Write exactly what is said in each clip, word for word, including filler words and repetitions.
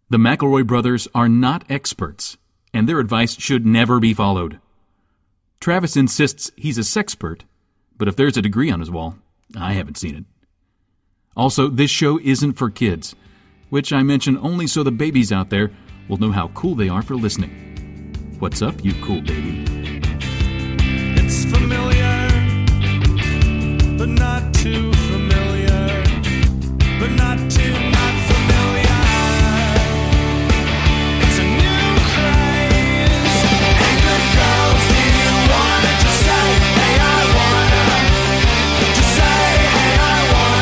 The McElroy brothers are not experts, and their advice should never be followed. Travis insists he's a sexpert, but if there's a degree on his wall, I haven't seen it. Also, this show isn't for kids, which I mention only so the babies out there will know how cool they are for listening. What's up, you cool baby? It's familiar, but not too familiar, but not too not familiar. It's a new craze. Hey, good girls, do you wanna just say, hey, I wanna? Just say, hey, I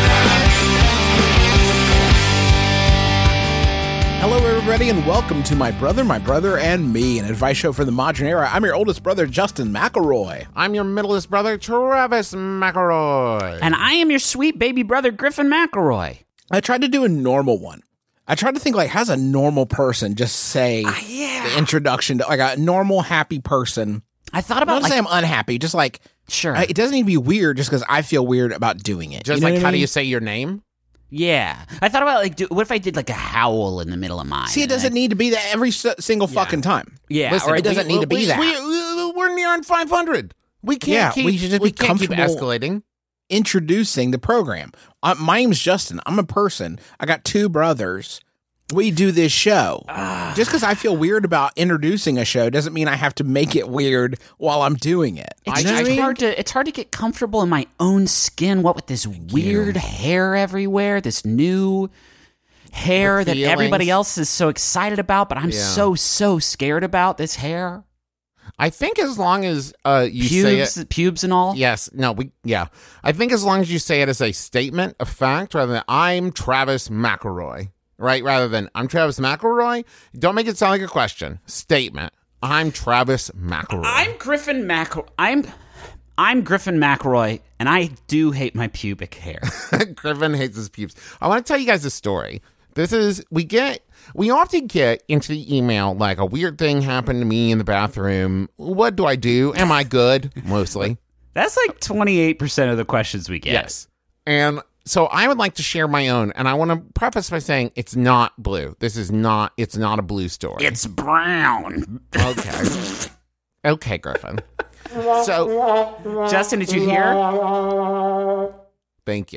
wanna. Hello, everybody, and welcome to My Brother, My Brother, and Me, an advice show for the modern era. I'm your oldest brother, Justin McElroy. I'm your middleest brother, Travis McElroy. And I am your sweet baby brother, Griffin McElroy. I tried to do a normal one. I tried to think, like, how's a normal person just say Uh, yeah. the introduction to, like, a normal, happy person. I thought I'm about, not like, saying I'm unhappy, just like, sure. I, it doesn't need to be weird just because I feel weird about doing it. Just You know like, what I how do mean? you say your name? Yeah. I thought about, like, do, what if I did, like, a howl in the middle of mine? See, it doesn't need to be that every s- single fucking time. Yeah. Listen, or it doesn't we- need to be we- that. We, we're nearing five hundred. We can't Yeah, keep, we should just we be can't keep comfortable escalating. Introducing the program. Uh, my name's Justin. I'm a person. I got two brothers. We do this show. Ah. Just because I feel weird about introducing a show doesn't mean I have to make it weird while I'm doing it. It's You know what I just mean? hard to it's hard to get comfortable in my own skin. What with this weird hair everywhere, this new hair The that everybody feelings. else is so excited about, but I'm Yeah. so so scared about this hair. I think as long as uh, you say Pubes, it. pubes and all. Yes. No, we, yeah. I think as long as you say it as a statement of fact rather than I'm Travis McElroy, right? Rather than I'm Travis McElroy. Don't make it sound like a question. Statement. I'm Travis McElroy. I'm Griffin McElroy. I'm I'm Griffin McElroy, and I do hate my pubic hair. Griffin hates his pubes. I want to tell you guys a story. This is, we get, we often get into the email like a weird thing happened to me in the bathroom. What do I do? Am I good? Mostly. That's like twenty-eight percent of the questions we get. Yes. And so I would like to share my own, and I want to preface by saying it's not blue. This is not, it's not a blue story. It's brown. Okay. Okay, Griffin. So, Justin, did you hear? thank you.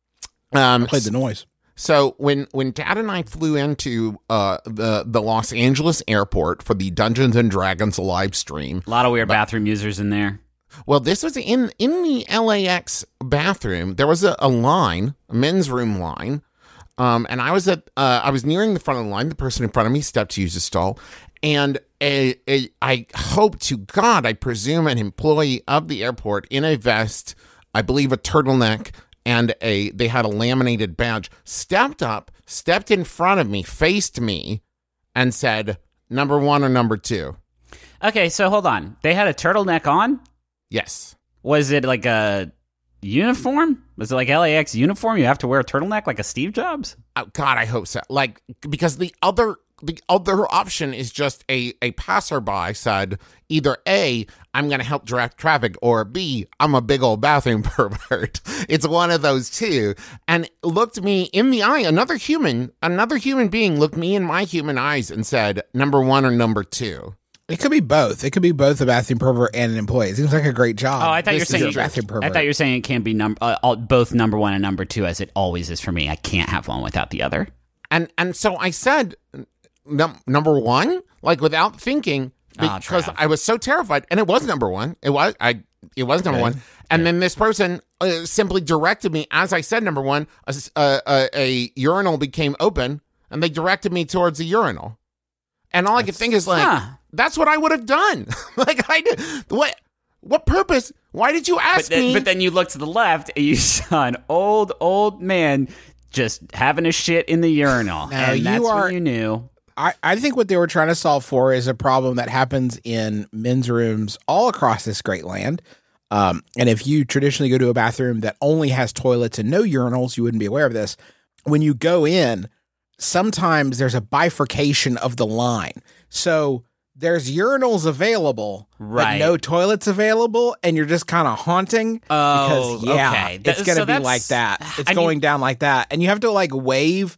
Um, Played the noise. So when when Dad and I flew into uh, the the Los Angeles airport for the Dungeons and Dragons live stream, A lot of weird bathroom users in there. well, this was in in the L A X bathroom. There was a, a line, a men's room line, um, and I was at uh, I was nearing the front of the line. The person in front of me stepped to use the stall, and a, a I hope to God, I presume, an employee of the airport in a vest, I believe a turtleneck, and a they had a laminated badge, stepped up, stepped in front of me, faced me, and said, number one or number two? Okay, so hold on. They had a turtleneck on? Yes. Was it like a uniform? Was it like L A X uniform? You have to wear a turtleneck like a Steve Jobs? Oh, God, I hope so. Like, because the other the other option is just a, a passerby said either A, I'm going to help direct traffic, or B, I'm a big old bathroom pervert. It's one of those two. And looked me in the eye, another human, another human being looked me in my human eyes and said, number one or number two? It could be both. It could be both a bathroom pervert and an employee. It seems like a great job. Oh, I thought you were This saying is a bathroom pervert. I thought you were saying it can't be num- uh, all, both number one and number two, as it always is for me. I can't have one without the other. And and so I said, num- number one, like without thinking, Ah, because Trav. I was so terrified. And it was number one. It was I. It was number Okay. one. And then this person uh, simply directed me, as I said, number one, a, s- a- a- a urinal became open, and they directed me towards the urinal. And all I could think is like, Huh. that's what I would have done. Like I did. What? What purpose? Why did you But ask then, me? but then you look to the left and you saw an old, old man just having a shit in the urinal. Now, and you that's are- when you knew. I, I think what they were trying to solve for is a problem that happens in men's rooms all across this great land. Um, and if you traditionally go to a bathroom that only has toilets and no urinals, you wouldn't be aware of this. When you go in, sometimes there's a bifurcation of the line. So there's urinals available, Right. but no toilets available, and you're just kind of haunting. Oh, because, yeah, okay. it's That- going to so be that's- like that. It's I going mean- down like that. And you have to like wave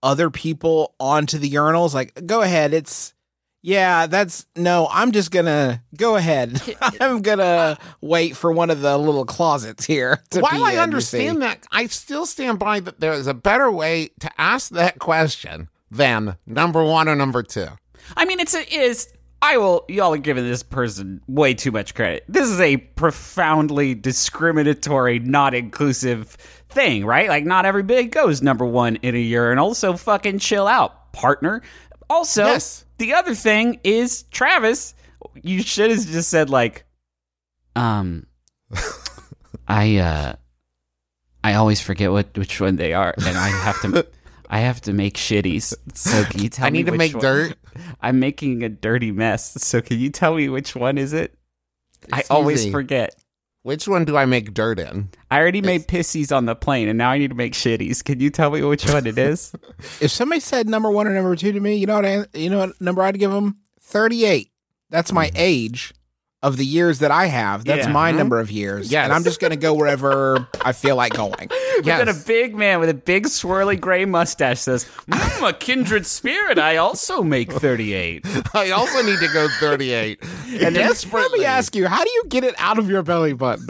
other people onto the urinals. Like, go ahead. It's, yeah, that's, no, I'm just going to go ahead. I'm going to wait for one of the little closets here. To While pee I in, understand you see. that, I still stand by that there is a better way to ask that question than number one or number two. I mean, it's a, it is. I will. Y'all are giving this person way too much credit. This is a profoundly discriminatory, not inclusive thing, right? Like, not everybody goes number one in a urinal, so fucking chill out, partner. Also, Yes. the other thing is, Travis, you should have just said, like, um, I, uh, I always forget what which one they are, and I have to, I have to make shitties. So can you tell I me need to which make one? dirt. I'm making a dirty mess. So can you tell me which one is it? I It's always easy. forget. Which one do I make dirt in? I already made pissies on the plane, and now I need to make shitties. Can you tell me which one it is? If somebody said number one or number two to me, you know what? I, you know what number I'd give them? thirty-eight. That's my age of the years that I have. That's Yeah. my Mhm. number of years. Yes. And I'm just going to go wherever I feel like going. But then a big man with a big swirly gray mustache says, mm, a kindred spirit, I also make thirty-eight. I also need to go thirty-eight. And Let desperately, me ask you, how do you get it out of your belly button?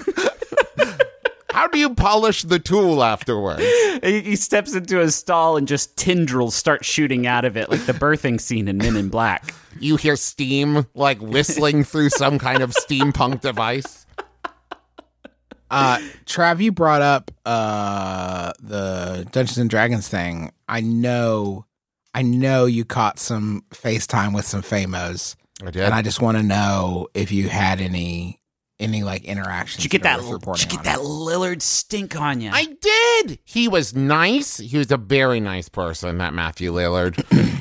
how do you polish the tool afterwards? He, he steps into a stall and just tendrils start shooting out of it, like the birthing scene in Men in Black. You hear steam like whistling through some kind of steampunk device. Uh, Trav, you brought up uh, the Dungeons and Dragons thing. I know, I know you caught some FaceTime with some famos, I did. and I just want to know if you had any, any like interactions. Did you get that? are worth Did reporting you get on that it. Lillard stink on you? I did. He was nice. He was a very nice person, that Matthew Lillard.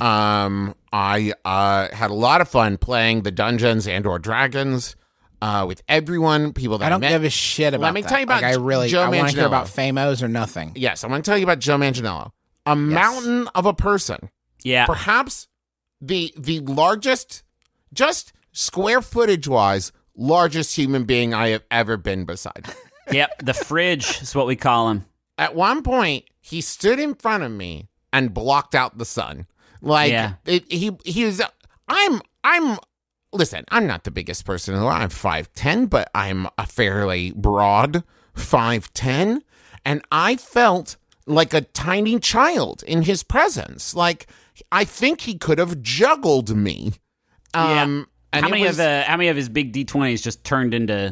um, I uh, had a lot of fun playing the Dungeons and or Dragons uh, with everyone. People that I don't met. give a shit about. Let me that. tell you about Like, I really, Joe I want to hear Manganiello. about famos or nothing. Yes, I want to tell you about Joe Manganiello, a mountain of a person. yeah. Perhaps the the largest, just square footage wise, largest human being I have ever been beside. Yep. The fridge is what we call him. At one point, he stood in front of me and blocked out the sun. Like Yeah. it, he he was. I'm I'm. Listen, I'm not the biggest person in the world. I'm five ten, but I'm a fairly broad five ten, and I felt like a tiny child in his presence. Like I think he could have juggled me. Um, and how it many was- of the how many of his big D twenties just turned into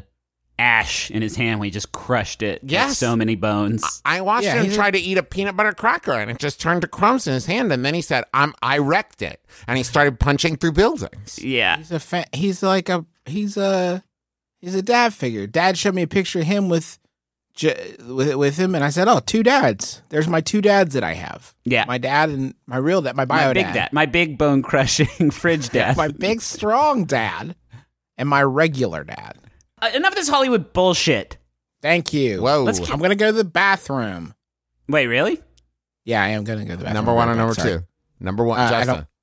ash in his hand when he just crushed it? with Yes. so many bones. I watched Yeah, him he's a- try to eat a peanut butter cracker, and it just turned to crumbs in his hand. And then he said, "I'm I wrecked it," and he started punching through buildings. Yeah. He's a fa- he's like a he's a he's a dad figure. Dad showed me a picture of him with j- with with him, and I said, "Oh, two dads. There's my two dads that I have. Yeah. my dad and my real dad, my bio My big dad. My big bone crushing fridge dad. my big strong dad, and my regular dad." Uh, enough of this Hollywood bullshit. Thank you. Whoa. Let's I'm gonna go to the bathroom. Wait, really? Yeah, I am gonna go to the bathroom. Number one and Right number back, sorry. two. Number one, Uh, I Justin. don't-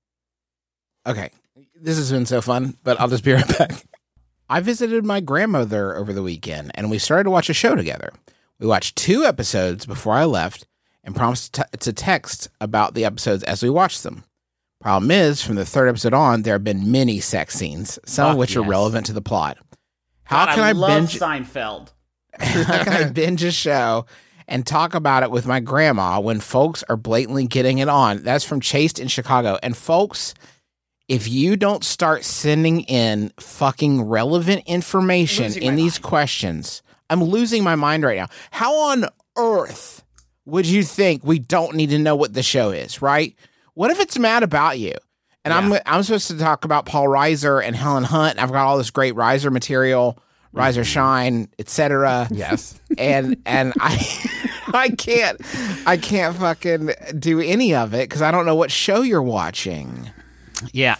Okay, this has been so fun, but I'll just be right back. I visited my grandmother over the weekend, and we started to watch a show together. We watched two episodes before I left, and promised to, to text about the episodes as we watched them. Problem is, from the third episode on, there have been many sex scenes, some of Fuck which are yes. relevant to the plot. How God, can I, love binge? Seinfeld? How can I binge a show and talk about it with my grandma when folks are blatantly getting it on? That's from Chased in Chicago. And folks, if you don't start sending in fucking relevant information Losing in my these mind. questions, I'm losing my mind right now. How on earth would you think we don't need to know what the show is, right? What if it's Mad About You? And I'm I'm supposed to talk about Paul Reiser and Helen Hunt. And I've got all this great Reiser material, Reiser Shine, et cetera. Yes. and and I I can't I can't fucking do any of it because I don't know what show you're watching. Yeah.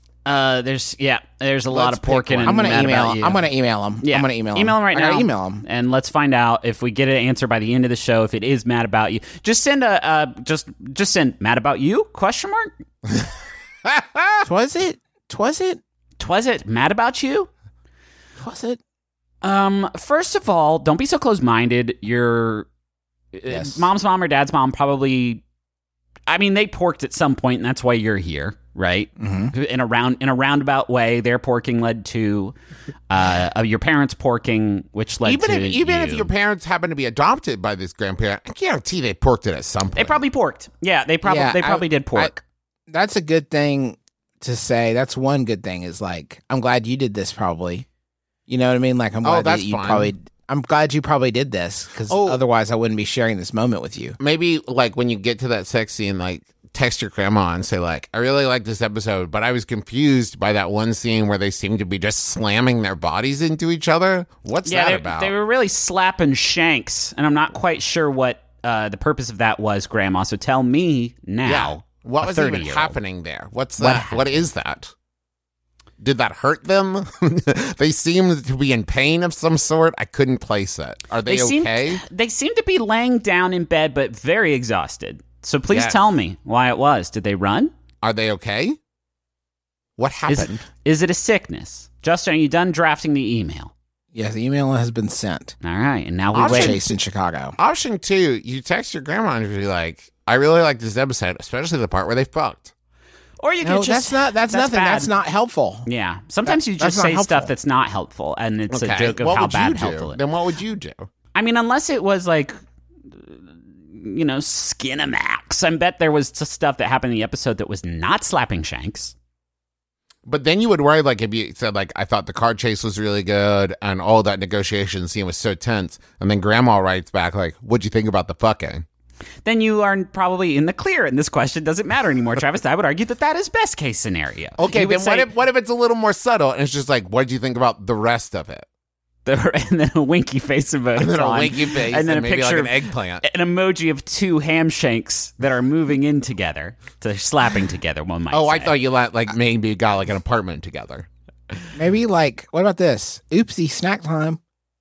Uh, there's yeah, there's a lot Let's of pork pick in. one. I'm gonna Mad email. About You. I'm gonna email him. Yeah, I'm gonna email him. Email him right I now. gotta email him. and let's find out if we get an answer by the end of the show. If it is Mad About You, just send a uh, just just send Mad About You question mark. Twas it? Twas it? Twas it Mad About You? Twas it? Um, first of all, don't be so close minded. Your Yes. mom's mom or dad's mom probably. I mean, they porked at some point, and that's why you're here, right? Mm-hmm. In a round, in a roundabout way, their porking led to uh, your parents porking, which led even to if, even you. if your parents happen to be adopted by this grandparent, I guarantee they porked it at some point. They probably porked. Yeah, they probably Yeah, they probably I- did pork. I- that's a good thing to say. That's one good thing is like, I'm glad you did this probably. You know what I mean? Like, I'm Oh, glad that's that you fine. probably, I'm glad you probably did this because Oh. otherwise I wouldn't be sharing this moment with you. Maybe like when you get to that sex scene, like text your grandma and say like, I really like this episode, but I was confused by that one scene where they seem to be just slamming their bodies into each other. What's yeah, that they, about? they were really slapping shanks, and I'm not quite sure what uh, the purpose of that was, Grandma. So tell me now. yeah. What a was even thirty-year-old. happening there? What's What that? What is that? Did that hurt them? They seemed to be in pain of some sort. I couldn't place it. Are they, seem okay? they seem to be laying down in bed, but very exhausted. So please Yes. tell me why it was. Did they run? Are they okay? What Is, happened? is it a sickness? Justin, are you done drafting the email? Yes, the email has been sent. All right, and now we Option wait. Chased in Chicago. Option two, you text your grandma and be like, I really like this episode, especially the part where they fucked. Or you No, could just that's not. That's, nothing. bad. That's not helpful. Yeah, sometimes you that's just not say helpful. stuff that's not helpful, and it's Okay. a joke of what how would bad you do? helpful it is. Then what would you do? I mean, unless it was like, you know, Skinamax. I bet there was just stuff that happened in the episode that was not slapping shanks. But then you would worry, like, if you said, like, I thought the car chase was really good and all that negotiation scene was so tense. And then grandma writes back, like, what'd you think about the fucking? Then you are probably in the clear, and this question doesn't matter anymore, Travis. I would argue that that is best case scenario. Okay, You would then what say- if, what if it's a little more subtle and it's just like, what'd you think about the rest of it? and then a winky face emoji, And then a winky face and then and a maybe picture like an of- eggplant. an emoji of two ham shanks that are moving in together, so they're slapping together. One might Oh, I say. thought you let, like, maybe got, like, an apartment together. Maybe like, what about this? Oopsie, snack time.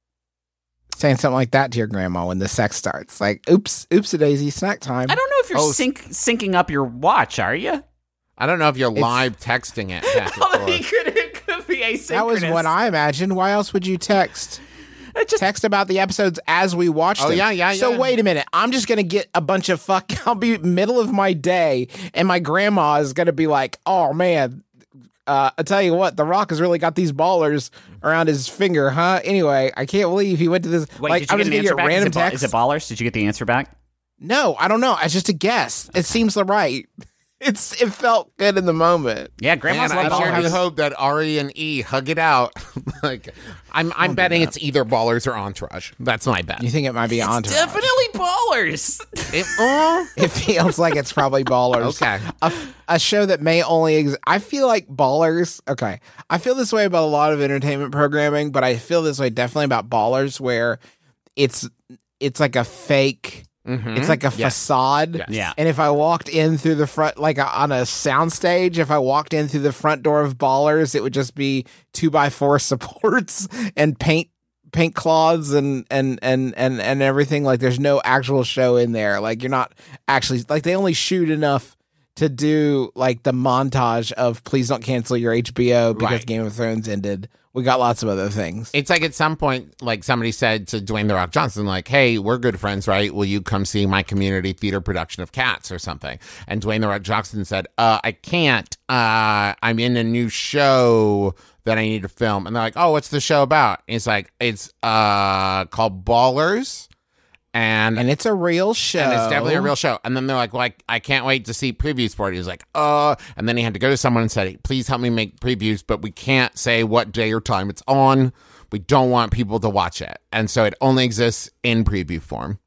Saying something like that to your grandma when the sex starts. Like, oops, oops a daisy, snack time. I don't know if you're Oh, sync, syncing up your watch, are you? I don't know if you're live texting it. back and Although it forth. could, it could be asynchronous. That was what I imagined. Why else would you text? It just Text about the episodes as we watch Oh, them. yeah, yeah, So yeah. wait a minute. I'm just gonna get a bunch of fuck. I'll be middle of my day, and my grandma is gonna be like, "Oh man, uh, I tell you what, The Rock has really got these ballers around his finger, huh?" Anyway, I can't believe he went to this. Wait, like, did you I'm get just an gonna answer get back? random is, it, ba- text. is it ballers? Did you get the answer back? No, I don't know. It's just a guess. It seems right. It's it felt good in the moment. Yeah, grandma's And I love sure do ballers. hope that Ari and E hug it out. Like, I'm I'm betting it's either Ballers or Entourage. That's my bet. You think it might be Entourage? Definitely ballers. It- uh, It feels like it's probably Ballers. Okay. A, a show that may only exist. I feel like Ballers. Okay. I feel this way about a lot of entertainment programming, but I feel this way definitely about Ballers, where it's it's like a fake. It's like a facade. Yes. Yeah. And if I walked in through the front, like a, on a soundstage, if I walked in through the front door of Ballers, it would just be two by four supports and paint paint cloths and and and and and everything. Like there's no actual show in there. Like you're not actually like they only shoot enough to do like the montage of please don't cancel your H B O because Right. Game of Thrones ended. We got lots of other things. It's like at some point, like somebody said to Dwayne The Rock Johnson, like, hey, we're good friends, right? Will you come see my community theater production of Cats or something? And Dwayne The Rock Johnson said, uh, I can't. Uh, I'm in a new show that I need to film. And they're like, oh, what's the show about? And it's like, it's uh, called Ballers. And And it's a real show. And it's definitely a real show. And then they're like, well, I, I can't wait to see previews for it. He was like, uh, and then he had to go to someone and said, please help me make previews, but we can't say what day or time it's on. We don't want people to watch it. And so it only exists in preview form.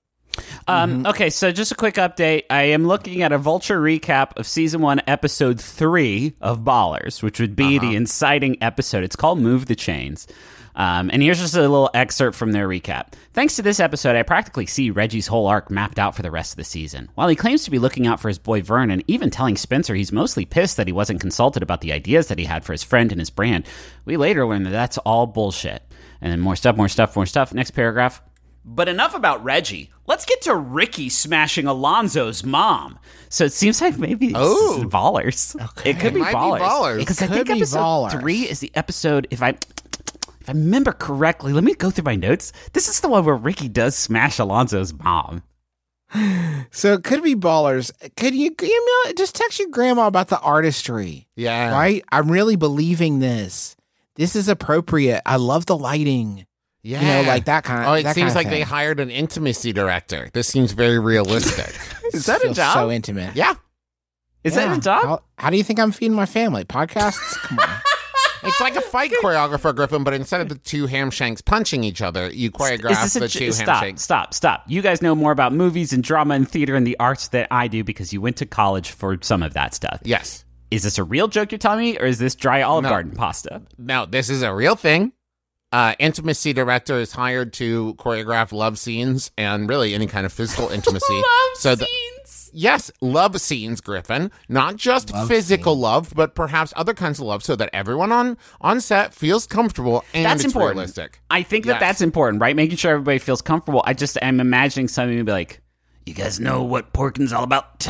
Um, Okay, so just a quick update. I am looking at a Vulture recap of season one, episode three of Ballers, which would be the inciting episode. It's called Move the Chains. Um, and here's just a little excerpt from their recap. Thanks to this episode, I practically see Reggie's whole arc mapped out for the rest of the season. While he claims to be looking out for his boy Vern and even telling Spencer he's mostly pissed that he wasn't consulted about the ideas that he had for his friend and his brand, we later learn that that's all bullshit. And then more stuff, more stuff, more stuff. Next paragraph. But enough about Reggie. Let's get to Ricky smashing Alonzo's mom. So it seems like maybe it's Oh. Ballers. It could It be might be Ballers. Ballers. Because I Could think be episode Ballers. three is the episode, if I if I remember correctly, let me go through my notes. This is the one where Ricky does smash Alonzo's mom. So it could be Ballers. Could you email, just text your grandma about the artistry? Yeah. Right? I'm really believing this. This is appropriate. I love the lighting. Yeah. You know, like that kind of Oh, it that seems kind of like they thing. hired an intimacy director. This seems very realistic. Is that a Feels job? so intimate. Yeah. Is Yeah. that a job? How, how do you think I'm feeding my family? Podcasts? Come on. It's like a fight choreographer, Griffin, but instead of the two hamshanks punching each other, you choreograph Is this the a, two stop, handshakes. stop, stop. You guys know more about movies and drama and theater and the arts than I do because you went to college for some of that stuff. Yes. Is this a real joke you're telling me, or is this dry Olive No. Garden pasta? Now, this is a real thing. Uh, intimacy director is hired to choreograph love scenes and really any kind of physical intimacy. Love so the- scenes. Yes, love scenes, Griffin. Not just Love physical scenes. love, but perhaps other kinds of love so that everyone on, on set feels comfortable and That's it's important. realistic. I think that Yes. that's important, right? Making sure everybody feels comfortable. I just am imagining somebody to be like, "You guys know what porking's all about."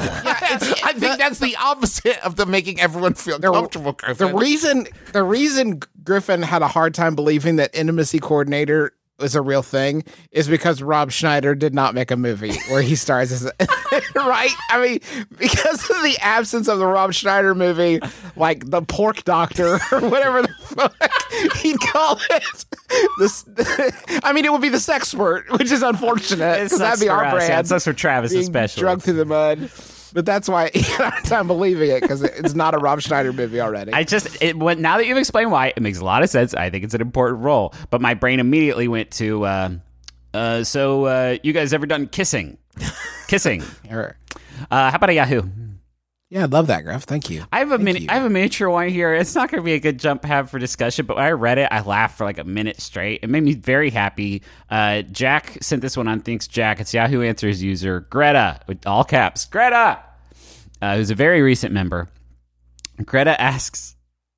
I think that's the opposite of the making everyone feel The- comfortable, The Griffin. reason the reason Griffin had a hard time believing that intimacy coordinator was a real thing is because Rob Schneider did not make a movie where he stars as a, right. I mean, because of the absence of the Rob Schneider movie, like the Pork Doctor or whatever the fuck he'd call it. This, I mean, it would be the Sexpert, which is unfortunate It because that'd sucks be for our us. brand. Yeah, it sucks for Travis being especially. drugged through the mud. But that's why he had a hard time believing it because it's not a Rob Schneider movie already. I just it went now that you've explained why, it makes a lot of sense. I think it's an important role, but my brain immediately went to uh, uh, so uh, you guys ever done kissing? Kissing. Error. Uh, how about a Yahoo? Yeah, I love that, Griff. Thank you. I have a Thank mini. you. I have a miniature one here. It's not going to be a good jump have for discussion, but when I read it, I laughed for like a minute straight. It made me very happy. Uh, Jack sent this one on. Thanks, Jack. It's Yahoo Answers user Greta with all caps. Greta, uh, who's a very recent member. Greta asks,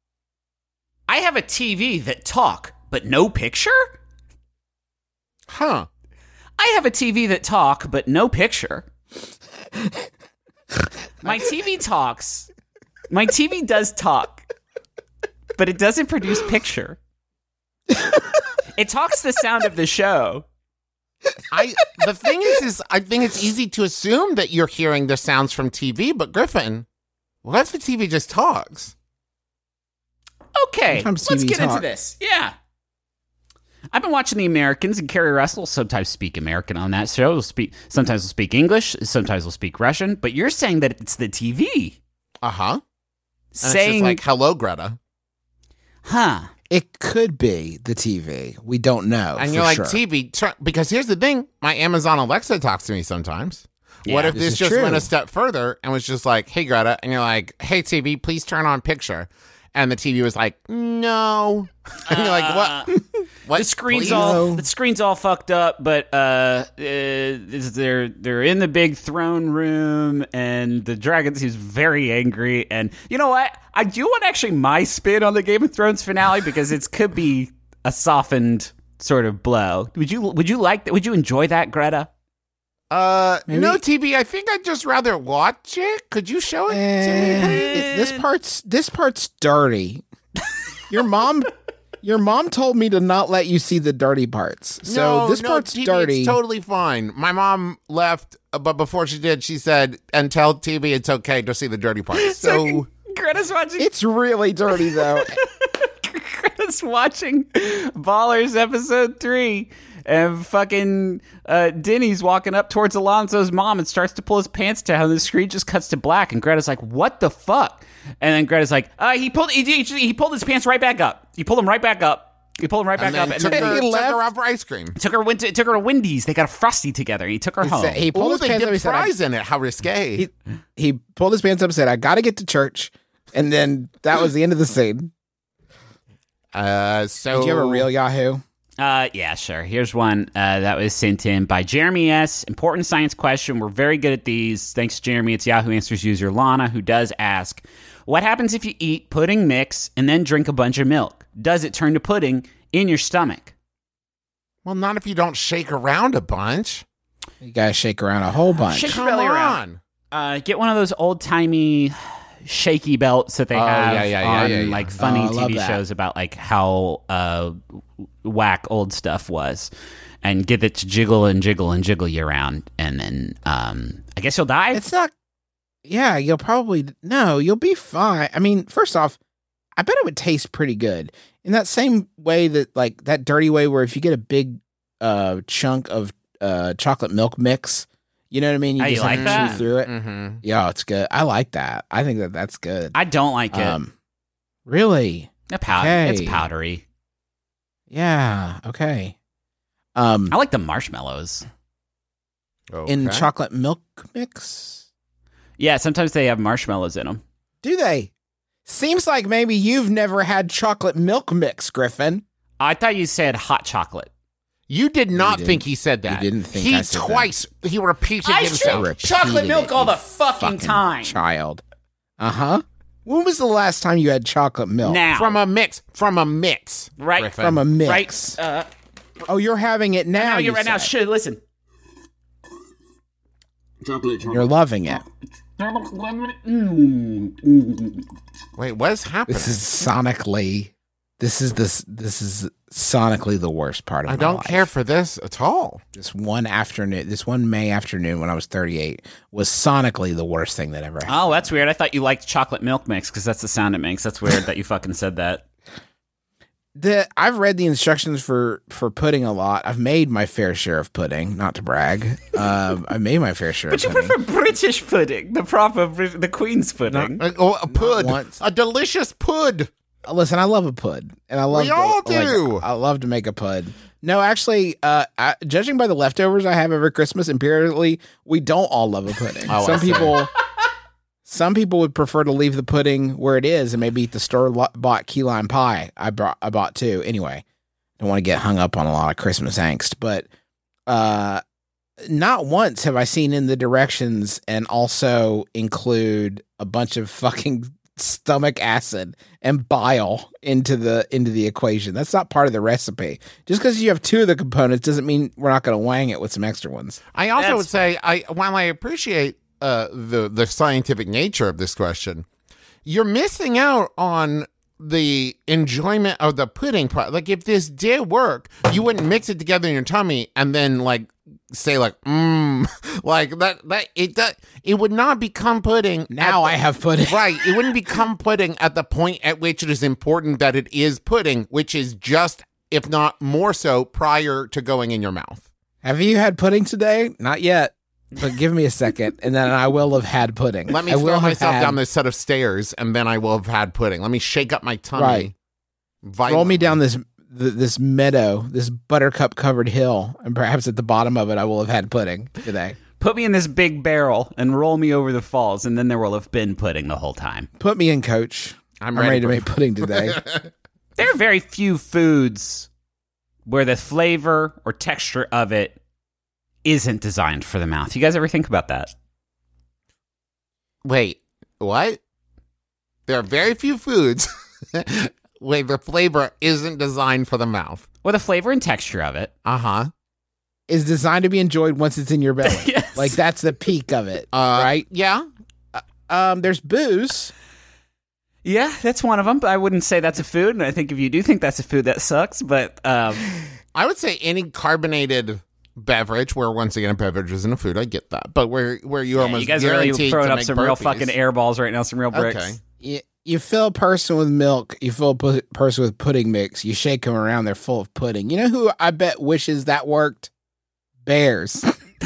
"I have a T V that talk, but no picture. Huh. I have a T V that talk, but no picture. My T V talks. My T V does talk, but it doesn't produce picture. It talks the sound of the show. I the thing is, is I think it's easy to assume that you're hearing the sounds from T V, but Griffin, what if the T V just talks? Okay, Sometimes let's T V get into talk. this. Yeah. I've been watching The Americans, and Carrie Russell will sometimes speak American on that show. He'll speak, sometimes he'll speak English, sometimes he'll speak Russian, but you're saying that it's the T V. Uh-huh. And it's just Saying, like, hello, Greta. huh. It could be the T V. We don't know. And for you're like, sure. T V, tr- because here's the thing, my Amazon Alexa talks to me sometimes. What Yeah, if this this, is just true. went a step further and was just like, hey, Greta, and you're like, hey, T V, please turn on picture. And the T V was like, no. And you're like, what? What? The screen's Please? all No. the screen's all fucked up, but uh, uh is they're they're in the big throne room, and the dragon seems very angry. And you know what? I do want actually my spin on the Game of Thrones finale because it could be a softened sort of blow. Would you would you like that? Would you enjoy that, Greta? Uh, Maybe- no, T V, I think I'd just rather watch it. Could you show it to me, Eh, please? it- this part's this part's dirty. Your mom, your mom told me to not let you see the dirty parts. So no, this no, part's T V, dirty. It's totally fine. My mom left, uh, but before she did, she said, and tell T V it's okay to see the dirty parts. So, Greta's watching. It's really dirty though. Greta's watching Ballers episode three, and fucking uh, Denny's walking up towards Alonso's mom and starts to pull his pants down. And the screen just cuts to black, and Greta's like, "What the fuck?" And then Greta's like, "Uh, he pulled he, he, he pulled his pants right back up. He pulled them right back up. He pulled them right back and then up, and took, then her, he took left. her out for ice cream. took her went to took her to Wendy's. They got a Frosty together. He took her He home. said- he pulled Oh, his they pants up. He dipped said, I- fries in it. How risque. he, he pulled his pants up and said, I got to get to church. And then that was the end of the scene. uh, so, Did you have a real Yahoo? Uh, yeah, sure. Here's one uh, that was sent in by Jeremy S. Important science question. We're very good at these. Thanks, Jeremy. It's Yahoo Answers user Lana, who does ask, what happens if you eat pudding mix and then drink a bunch of milk? Does it turn to pudding in your stomach? Well, not if you don't shake around a bunch. You got to shake around a whole bunch. Shake- Come belly on. around. Uh, get one of those old-timey shaky belts that they Oh, have yeah, yeah, yeah, on yeah, yeah. like funny Oh, I love T V that. shows about like how uh, whack old stuff was, and get it to jiggle and jiggle and jiggle you around, and then um, I guess you'll die. It's not. Yeah, you'll probably no. You'll be fine. I mean, first off, I bet it would taste pretty good in that same way that like that dirty way where if you get a big uh chunk of uh chocolate milk mix, you know what I mean. You Oh, you just have like to that? chew through it. Mm-hmm. Yeah, it's good. I like that. I think that that's good. I don't like it. Um, really? The pow- okay. It's powdery. Yeah. Okay. Um, I like the marshmallows. in chocolate milk mix. Yeah, sometimes they have marshmallows in them. Do they? Seems like maybe you've never had chocolate milk mix, Griffin. I thought you said hot chocolate. You did not didn't. think he said that. You didn't think he I said that. twice. He repeated I himself. should- chocolate Repeated milk it, all you the fucking time. Child. Uh huh. When was the last time you had chocolate milk? Now. From a mix. From a mix. Right. Griffin. From a mix. Right. Uh, Oh, you're having it now. now you you're right now. said. Shit, listen. You're loving it. Wait, what is happening? This is sonically. This is this. This is sonically the worst part of I my don't life. care for this at all. This one afternoon, this one May afternoon when I was thirty-eight was sonically the worst thing that ever happened. Oh, that's weird. I thought you liked chocolate milk mix because that's the sound it makes. That's weird that you fucking said that. The I've read the instructions for for pudding a lot. I've made my fair share of pudding, not to brag. Um, I made my fair share. But you of pudding. prefer British pudding, the proper, Brit- the Queen's pudding. Uh, oh, a pud. once. A delicious pud. Listen, I love a pud, and I love. We to- all like, do. I love to make a pud. No, actually, uh, I, judging by the leftovers I have every Christmas, empirically, we don't all love a pudding. Oh, I some see. people, some people would prefer to leave the pudding where it is and maybe eat the store bought key lime pie. I brought, I bought too. Anyway, don't want to get hung up on a lot of Christmas angst, but uh, not once have I seen in the directions and also include a bunch of fucking stomach acid and bile into the into the equation. That's not part of the recipe. Just because you have two of the components doesn't mean we're not going to wang it with some extra ones. I also That's- would say, I while I appreciate uh, the the scientific nature of this question, you're missing out on the enjoyment of the pudding part. Like, if this did work, you wouldn't mix it together in your tummy and then like say like mmm, like that that it that it would not become pudding. Now at I have pudding. the, right. It wouldn't become pudding at the point at which it is important that it is pudding, which is just, if not more so, prior to going in your mouth. Have you had pudding today? Not yet. But give me a second, and then I will have had pudding. Let me I will throw have myself had- down this set of stairs, and then I will have had pudding. Let me shake up my tummy. Right. Violently. Roll me down this th- this meadow, this buttercup covered hill, and perhaps at the bottom of it, I will have had pudding today. Put me in this big barrel and roll me over the falls, and then there will have been pudding the whole time. Put me in, Coach. I'm I'm, ready, ready to for- make pudding today. There are very few foods where the flavor or texture of it isn't designed for the mouth. You guys ever think about that? Wait, what? There are very few foods where the flavor isn't designed for the mouth. Well, the flavor and texture of it. Uh huh. Is designed to be enjoyed once it's in your belly. Yes. Like that's the peak of it, Uh, right? Yeah. Um, there's booze. Yeah, that's one of them, but I wouldn't say that's a food. And I think if you do think that's a food, that sucks. But um, I would say any carbonated beverage, where once again a beverage isn't a food. I get that, but where where you yeah, almost you guys are really guaranteed throwing to up make some real burpees. fucking air balls right now, some real bricks. Okay. You, you fill a person with milk. You fill a pu- person with pudding mix. You shake them around. They're full of pudding. You know who I bet wishes that worked? Bears.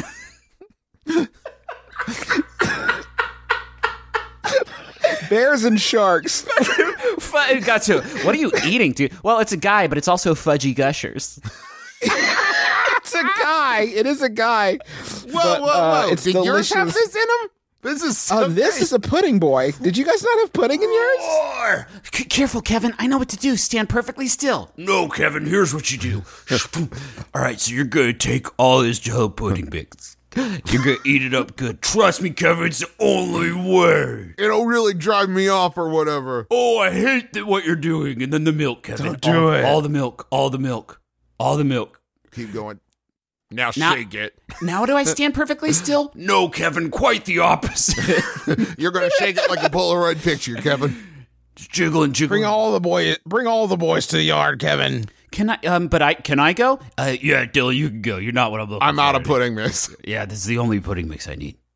Bears and sharks. Fu- Got to. What are you eating, dude? Well, it's a guy, but it's also fudgy gushers. It's a guy. It is a guy. Whoa, But, whoa, uh, whoa! it's Did yours have delicious. this in them? This is so Oh, this nice. is a pudding boy. Did you guys not have pudding in yours? C- careful, Kevin. I know what to do. Stand perfectly still. No, Kevin, here's what you do. All right, so you're going to take all this Jello pudding mix. You're going to eat it up good. Trust me, Kevin, it's the only way. It'll really drive me off or whatever. Oh, I hate that what you're doing. And then the milk, Kevin. Don't do all, it. All the milk, all the milk, all the milk. Keep going. Now, Now- shake it. Now do I stand perfectly still? No, Kevin, quite the opposite. You're going to shake it like a Polaroid picture, Kevin. Just jiggling, jiggling. Bring all the boys. Bring all the boys to the yard, Kevin. Can I? Um, but I can I go? Uh, yeah, Dylan, you can go. You're not what I'm looking I'm for. out of pudding mix. Yeah, this is the only pudding mix I need.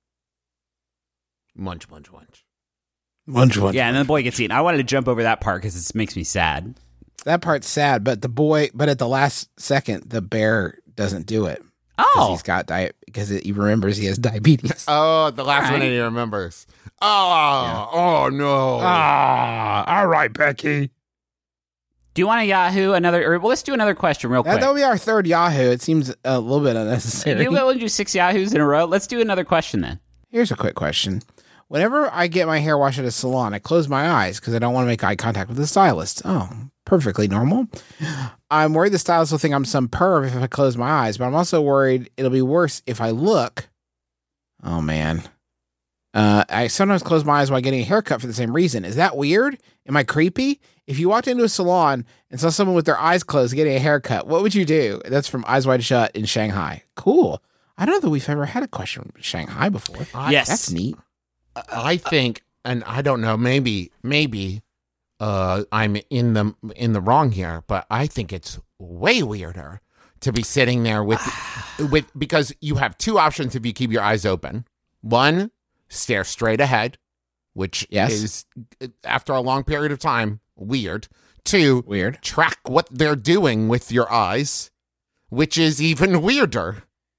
Munch, munch, munch. Munch, munch. Yeah, and then the boy gets eaten. I wanted to jump over that part because it makes me sad. That part's sad, but the boy. But at the last second, the bear doesn't do it because Oh, he's got diet because he remembers he has diabetes. Oh, the last All one right. he remembers. Oh, oh no. Ah, all right, Becky. do you want to Yahoo another? Or well, let's do another question real That, quick. that'll be our third Yahoo. It seems a little bit unnecessary. You go and do six Yahoos in a row. Let's do another question then. Here's a quick question. Whenever I get my hair washed at a salon, I close my eyes because I don't want to make eye contact with the stylist. Oh, perfectly normal. I'm worried the stylist will think I'm some perv if I close my eyes, but I'm also worried it'll be worse if I look. Oh, man. Uh, I sometimes close my eyes while getting a haircut for the same reason. Is that weird? Am I creepy? If you walked into a salon and saw someone with their eyes closed getting a haircut, what would you do? That's from Eyes Wide Shut in Shanghai. Cool. I don't know that we've ever had a question from Shanghai before. Yes. That's neat. I think, and I don't know, maybe, maybe uh, I'm in the in the wrong here, but I think it's way weirder to be sitting there with with because you have two options if you keep your eyes open. One, stare straight ahead, which Yes. is after a long period of time weird. Two, Weird. track what they're doing with your eyes, which is even weirder.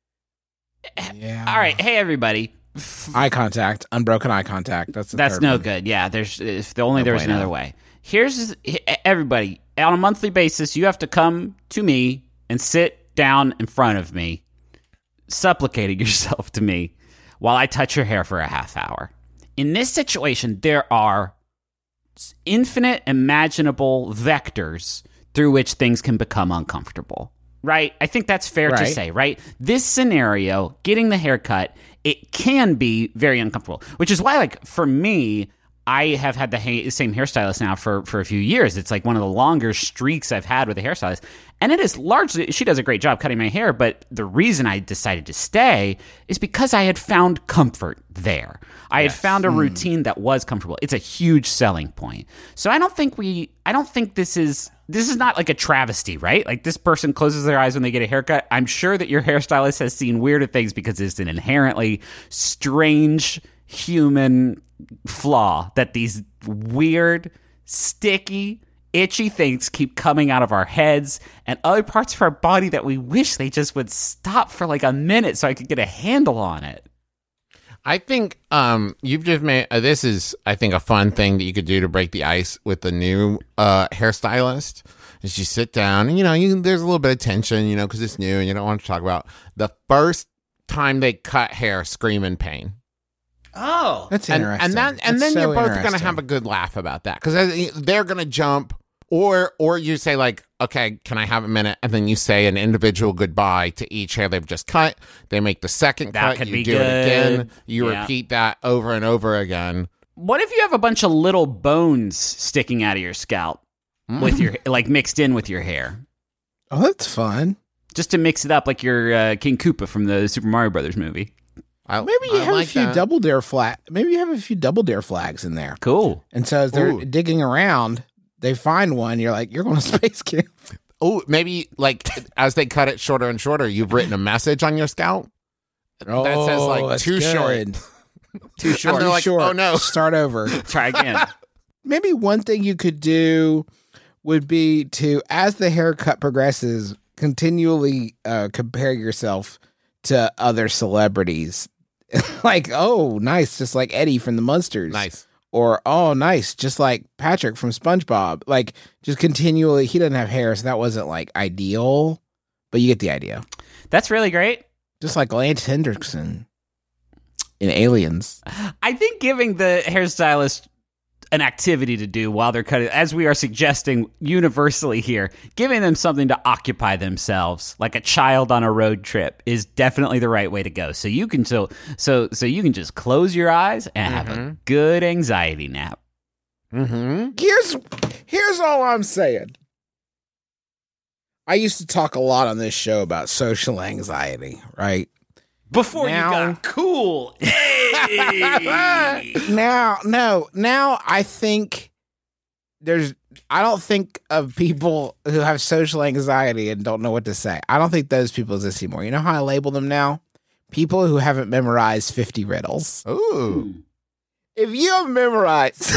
Yeah. All right, hey everybody. Eye contact, unbroken eye contact. That's the That's third no one. good. Yeah, there's if the only No there's bueno. another way. Here's everybody on a monthly basis. You have to come to me and sit down in front of me, supplicating yourself to me while I touch your hair for a half hour. In this situation, there are infinite imaginable vectors through which things can become uncomfortable. Right? I think that's fair to Right. say, right? This scenario, getting the haircut, it can be very uncomfortable, which is why, like, for me, I have had the ha- same hairstylist now for, for a few years. It's like one of the longer streaks I've had with a hairstylist. And it is largely, she does a great job cutting my hair, but the reason I decided to stay is because I had found comfort there. I had found a routine that was comfortable. It's a huge selling point. So I don't think we, I don't think this is, this is not like a travesty, right? Like this person closes their eyes when they get a haircut. I'm sure that your hairstylist has seen weirder things because it's an inherently strange human flaw that these weird, sticky, itchy things keep coming out of our heads and other parts of our body that we wish they just would stop for like a minute so I could get a handle on it. I think um, you've just made uh, this is I think a fun thing that you could do to break the ice with the new uh, hairstylist. Is you sit down and you know you there's a little bit of tension, you know, because it's new and you don't want to talk about the first time they cut hair, scream in pain. Oh. That's And, interesting. and that and That's then so you're both going to interesting. have a good laugh about that because they're going to jump or or you say like, okay, can I have a minute? And then you say an individual goodbye to each hair they've just cut. They make the second That cut. could You be do it good. again. You Yeah. repeat that over and over again. What if you have a bunch of little bones sticking out of your scalp with your like mixed in with your hair? Oh, that's fun. Just to mix it up like your uh, King Koopa from the Super Mario Brothers movie. I, Maybe you I have like a few that. double dare flag. Maybe you have a few double dare flags in there. Cool. And so as they're Ooh. digging around, they find one. You're like, you're going to space camp. Oh, maybe like as they cut it shorter and shorter, you've written a message on your scalp that says Oh, like that's too short. good. Too short. And they're like, Short. oh no. Start over. Try again. Maybe one thing you could do would be to, as the haircut progresses, continually uh, compare yourself to other celebrities. Like, oh, nice, just like Eddie from the Munsters. Nice. Or, oh, nice, just like Patrick from SpongeBob. Like, just continually, he doesn't have hair, so that wasn't like ideal, but you get the idea. That's really great. Just like Lance Hendrickson in Aliens. I think giving the hairstylist an activity to do while they're cutting, as we are suggesting universally here, giving them something to occupy themselves, like a child on a road trip, is definitely the right way to go. So you can so so so you can just close your eyes and have a good anxiety nap. Mm-hmm. Here's here's all I'm saying. I used to talk a lot on this show about social anxiety, right? Before Now- you got cool. Hey! Now, no, now I think there's, I don't think of people who have social anxiety and don't know what to say. I don't think those people exist anymore. You know how I label them now? People who haven't memorized fifty riddles. Ooh. If you have memorized,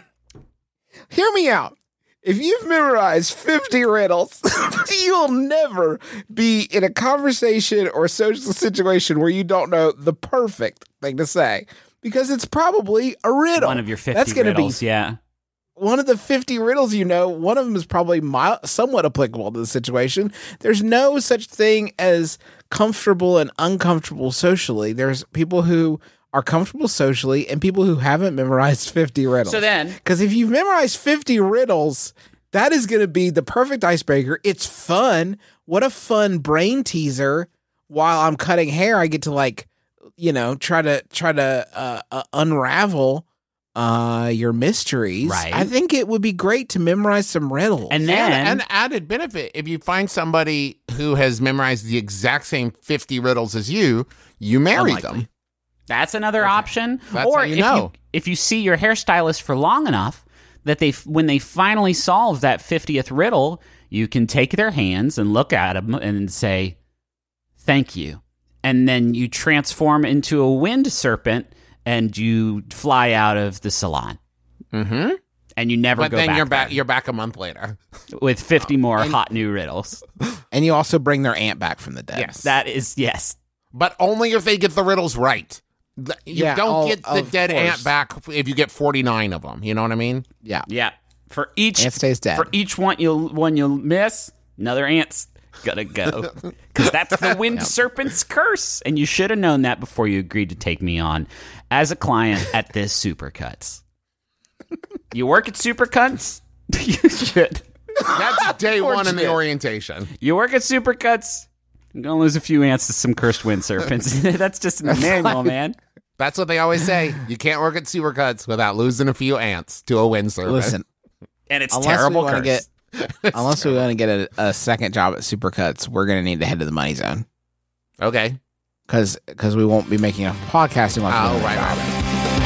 hear me out. If you've memorized fifty riddles, you'll never be in a conversation or social situation where you don't know the perfect thing to say because it's probably a riddle. One of your fifty That's gonna riddles, be yeah. one of the fifty riddles you know. One of them is probably mi- somewhat applicable to the situation. There's no such thing as comfortable and uncomfortable socially. There's people who are comfortable socially and people who haven't memorized fifty riddles. So then, Because if you've memorized fifty riddles, that is going to be the perfect icebreaker. It's fun. What a fun brain teaser. While I'm cutting hair, I get to like, you know, try to try to uh, uh, unravel uh, your mysteries. Right. I think it would be great to memorize some riddles. and then, And an added benefit, if you find somebody who has memorized the exact same fifty riddles as you, you marry Unlikely. them. that's another option. That's or how you if know. you if you see your hairstylist for long enough that they when they finally solve that fiftieth riddle, you can take their hands and look at them and say, "Thank you," and then you transform into a wind serpent and you fly out of the salon. Mm-hmm. And you never But go then back you're back. there You're back a month later. with fifty more hot new riddles. And you also bring their aunt back from the dead. Yes. That is yes. But only if they get the riddles right. The- You Yeah, don't oh, get the of dead course. ant back if you get forty-nine of them. You know what I mean? Yeah. Yeah. For each Ant stays dead. For each one you'll one you'll miss, another ant's gotta go. Because that's the wind serpent's curse. And you should have known that before you agreed to take me on as a client at this Supercuts. You work at Supercuts? You should. That's day one in the Unfortunate. orientation. You work at Supercuts, you're gonna lose a few ants to some cursed wind serpents. That's just in the manual, man. That's what they always say. You can't work at Supercuts without losing a few ants to a wind serpent. Listen, And it's unless terrible we want curse. to get, unless we want to get a, a second job at Supercuts, we're going to need to head to the money zone Okay. because because we won't be making a podcasting. While Oh, we're right, right, right.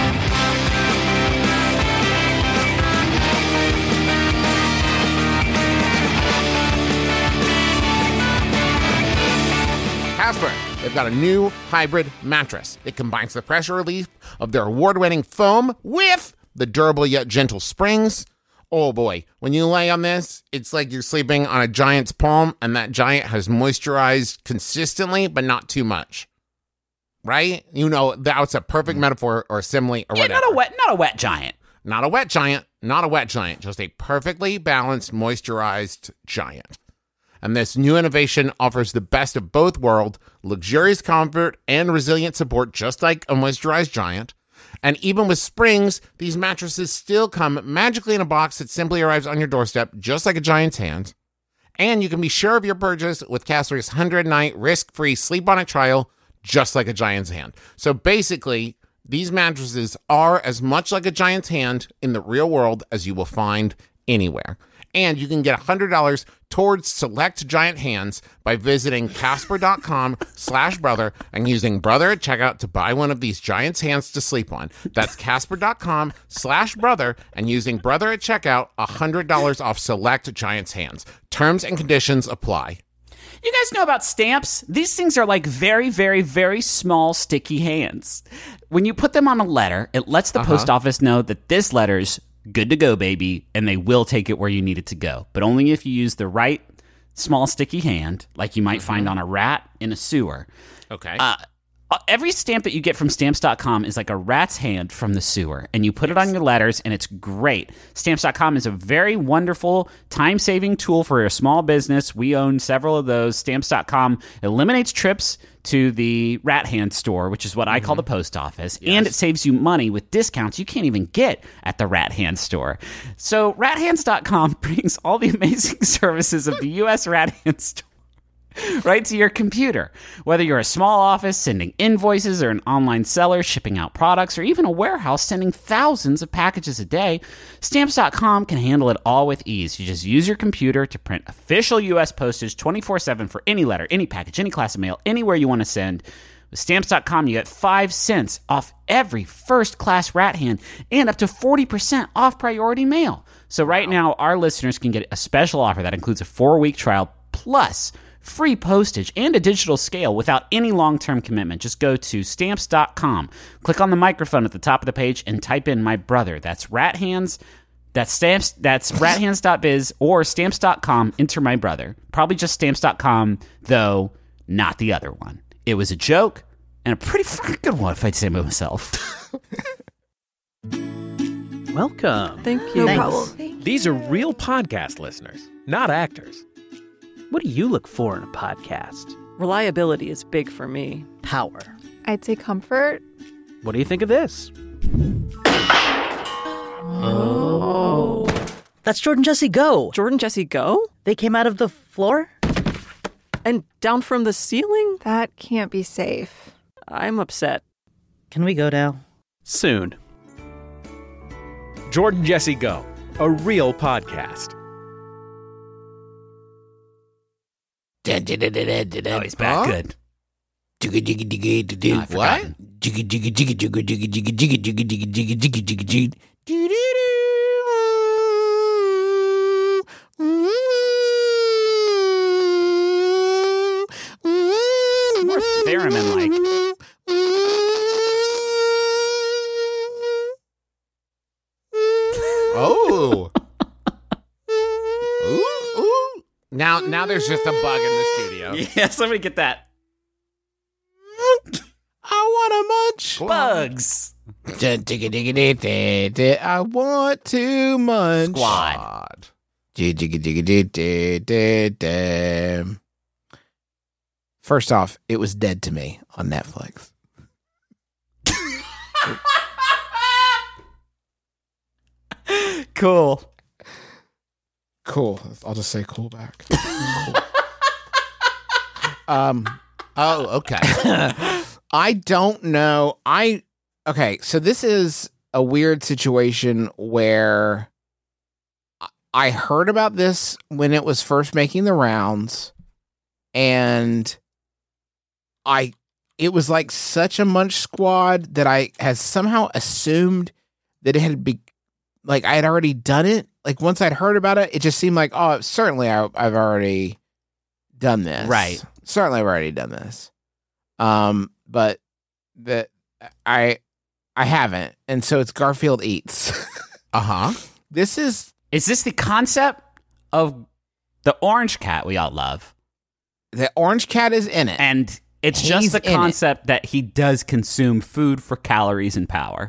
Casper, they've got a new hybrid mattress. It combines the pressure relief of their award-winning foam with the durable yet gentle springs. Oh boy, when you lay on this, it's like you're sleeping on a giant's palm, and that giant has moisturized consistently, but not too much. Right? You know, that's a perfect metaphor or simile or Yeah, whatever. not a wet not a wet giant. Not a wet giant, not a wet giant, just a perfectly balanced, moisturized giant. And this new innovation offers the best of both worlds, luxurious comfort and resilient support, just like a moisturized giant. And even with springs, these mattresses still come magically in a box that simply arrives on your doorstep, just like a giant's hand. And you can be sure of your purchase with Casper's one hundred night risk-free sleep-on-it trial, just like a giant's hand. So basically, these mattresses are as much like a giant's hand in the real world as you will find anywhere. And you can get one hundred dollars towards select giant hands by visiting casper.com slash brother and using brother at checkout to buy one of these giant's hands to sleep on. That's casper.com slash brother and using brother at checkout, one hundred dollars off select giant's hands. Terms and conditions apply. You guys know about stamps? These things are like very, very, very small, sticky hands. When you put them on a letter, it lets the post office know that this letter's good to go, baby, and they will take it where you need it to go. But only if you use the right small, sticky hand, like you might find on a rat in a sewer. Okay. Uh, every stamp that you get from stamps dot com is like a rat's hand from the sewer, and you put it on your letters, and it's great. Stamps dot com is a very wonderful, time-saving tool for a small business. We own several of those. Stamps dot com eliminates trips to the rat hand store, which is what I call the post office, and it saves you money with discounts you can't even get at the rat hand store. So rat hands dot com brings all the amazing services of the U S Rat Hand store right to your computer. Whether you're a small office sending invoices or an online seller shipping out products or even a warehouse sending thousands of packages a day, Stamps dot com can handle it all with ease. You just use your computer to print official U S postage twenty-four seven for any letter, any package, any class of mail, anywhere you want to send. With Stamps dot com, you get five cents off every first-class rat hand and up to forty percent off priority mail. So right now, our listeners can get a special offer that includes a four-week trial plus free postage and a digital scale without any long-term commitment. Just go to Stamps dot com, click on the microphone at the top of the page, and type in my brother. That's rat hands. That's stamps. That's rat hands dot biz or Stamps dot com. Enter my brother. Probably just Stamps dot com, though, not the other one. It was a joke, and a pretty fucking good one, if I'd say myself. Welcome. Thank you. No problem. These are real podcast listeners, not actors. What do you look for in a podcast? Reliability is big for me. Power. I'd say comfort. What do you think of this? Oh. That's Jordan Jesse Go. Jordan Jesse Go? They came out of the floor? And down from the ceiling? That can't be safe. I'm upset. Can we go now? Soon. Jordan Jesse Go, a real podcast. Oh, he's back Huh? good. Jiggy jiggy jiggy jiggy. No, I've What? forgotten. Jiggy jiggy jiggy jiggy jiggy jiggy jiggy jiggy jiggy jiggy jiggy jiggy jiggy. More theremin-like. Oh. Ooh, ooh. Now, now there's just a bug in the studio. Yeah, somebody get that. I want a munch. Bugs. Jiggy jiggy jiggy jiggy. I want to munch. Squad. Jiggy jiggy jiggy jiggy. First off, it was dead to me on Netflix. Cool. Cool. I'll just say cool back. Cool. um, Oh, okay. I don't know. I okay. So this is a weird situation where I- I heard about this when it was first making the rounds, and I it was like such a Munch Squad that I had somehow assumed that it had be like I had already done it. Like once I'd heard about it, it just seemed like, oh, certainly I, I've already done this. Right. Certainly I've already done this. Um, but that I I haven't, and so it's Garfield Eats. Uh huh. This is Is this the concept of the orange cat we all love? the orange cat is in it. And it's He's just the in it. concept that he does consume food for calories and power.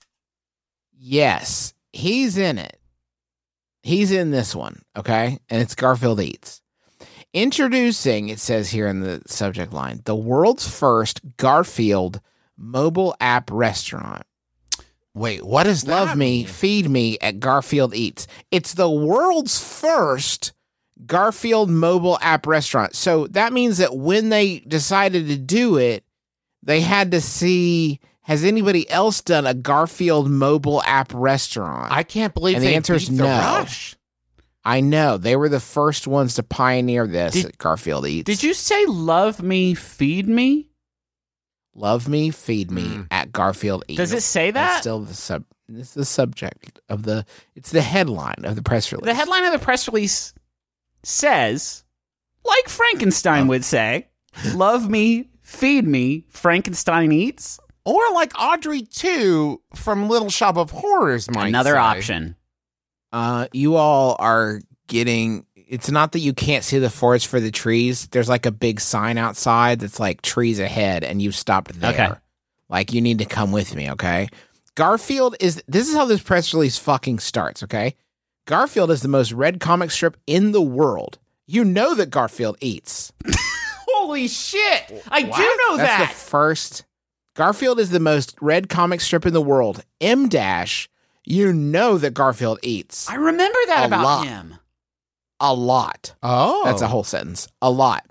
Yes, he's in it. He's in this one, okay? And it's Garfield Eats. Introducing, it says here in the subject line, the world's first Garfield mobile app restaurant. Wait, what is that? Love me, mean? feed me at Garfield Eats. It's the world's first Garfield mobile app restaurant. So that means that when they decided to do it, they had to see, has anybody else done a Garfield mobile app restaurant? I can't believe And the they answer is beat the no. rush. I know. They were the first ones to pioneer this Did- at Garfield Eats. Did you say love me, feed me? Love me, feed me Mm. at Garfield Eats? Does it say That's that? still the sub. It's the subject of the. It's the headline of the press release. The headline of the press release says, like Frankenstein would say, love me, feed me, Frankenstein eats. Or like Audrey two from Little Shop of Horrors might Another say. option. Uh, you all are getting. It's not that you can't see the forest for the trees. There's like a big sign outside that's like trees ahead, and you've stopped there. Okay. Like you need to come with me, okay? Garfield is. This is how this press release fucking starts, okay? Garfield is the most read comic strip in the world. You know that Garfield eats. Holy shit! I do know That's that. the first. Garfield is the most read comic strip in the world. M dash. You know that Garfield eats I remember that A about lot. him. a lot. Oh. That's a whole sentence. A lot.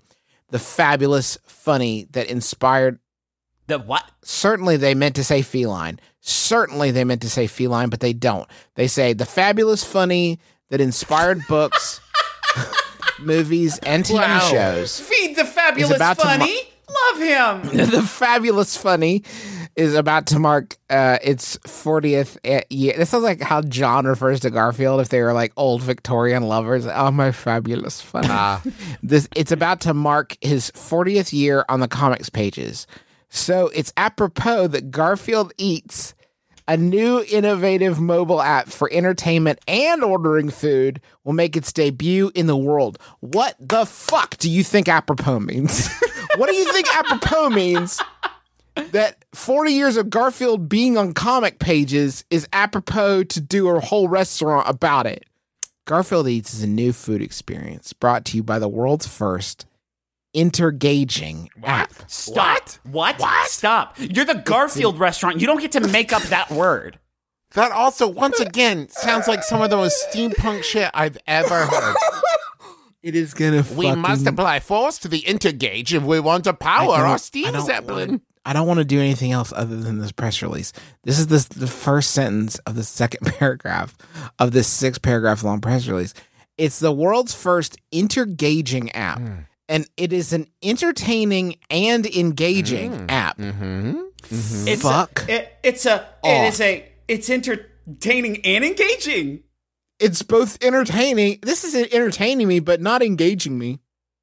the fabulous funny that inspired. The what? Certainly they meant to say feline. Certainly they meant to say feline, but they don't. They say the fabulous funny that inspired books, movies, and T V Wow. shows. Feed the fabulous about to funny. Love him. The fabulous funny is about to mark uh, its fortieth year. This sounds like how John refers to Garfield if they were like old Victorian lovers. Oh, my fabulous funny. This it's about to mark his fortieth year on the comics pages. So it's apropos that Garfield Eats, a new innovative mobile app for entertainment and ordering food, will make its debut in the world. What the fuck do you think apropos means? What do you think apropos means? That forty years of Garfield being on comic pages is apropos to do a whole restaurant about it. Garfield Eats is a new food experience brought to you by the world's first intergaging app. Stop. What? What? Stop. You're the Garfield restaurant. You don't get to make up that word. That also, once again, sounds like some of the most steampunk shit I've ever heard. It is gonna. We fucking... must apply force to the intergauge if we want to power I don't- our steam I don't zeppelin. wanna- I don't want to do anything else other than this press release. This is the the first sentence of the second paragraph of this six paragraph long press release. It's the world's first intergaging app, Mm. and it is an entertaining and engaging Mm. app. Mm-hmm. Mm-hmm. It's Fuck A, it, it's a. off. It is a. It's entertaining and engaging. It's both entertaining. This is entertaining me, but not engaging me.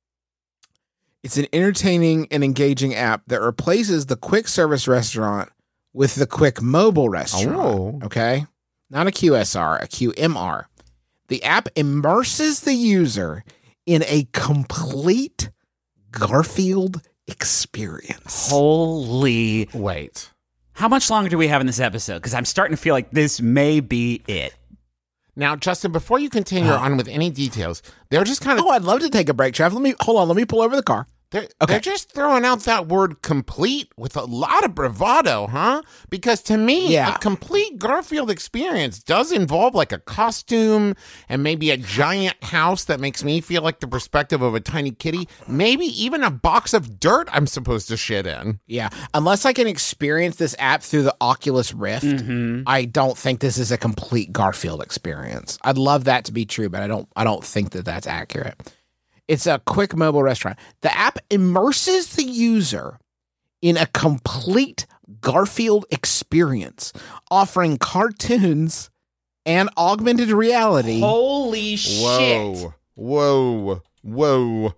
It's an entertaining and engaging app that replaces the quick service restaurant with the quick mobile restaurant. Oh. Okay? Not a Q S R, a Q M R. The app immerses the user in a complete Garfield experience. Holy. Wait. How much longer do we have in this episode? Because I'm starting to feel like this may be it. Now, Justin, before you continue on with any details, they're just kind of Oh, I'd love to take a break, Trav. Let me hold on. Let me pull over the car. they're, Okay. they're just throwing out that word complete with a lot of bravado, huh? Because to me, Yeah. a complete Garfield experience does involve like a costume and maybe a giant house that makes me feel like the perspective of a tiny kitty, maybe even a box of dirt I'm supposed to shit in. Yeah, unless I can experience this app through the Oculus Rift, I don't think this is a complete Garfield experience. I'd love that to be true, but I don't. I don't think that that's accurate. It's a quick mobile restaurant. The app immerses the user in a complete Garfield experience, offering cartoons and augmented reality. Holy shit. Whoa. Whoa. Whoa.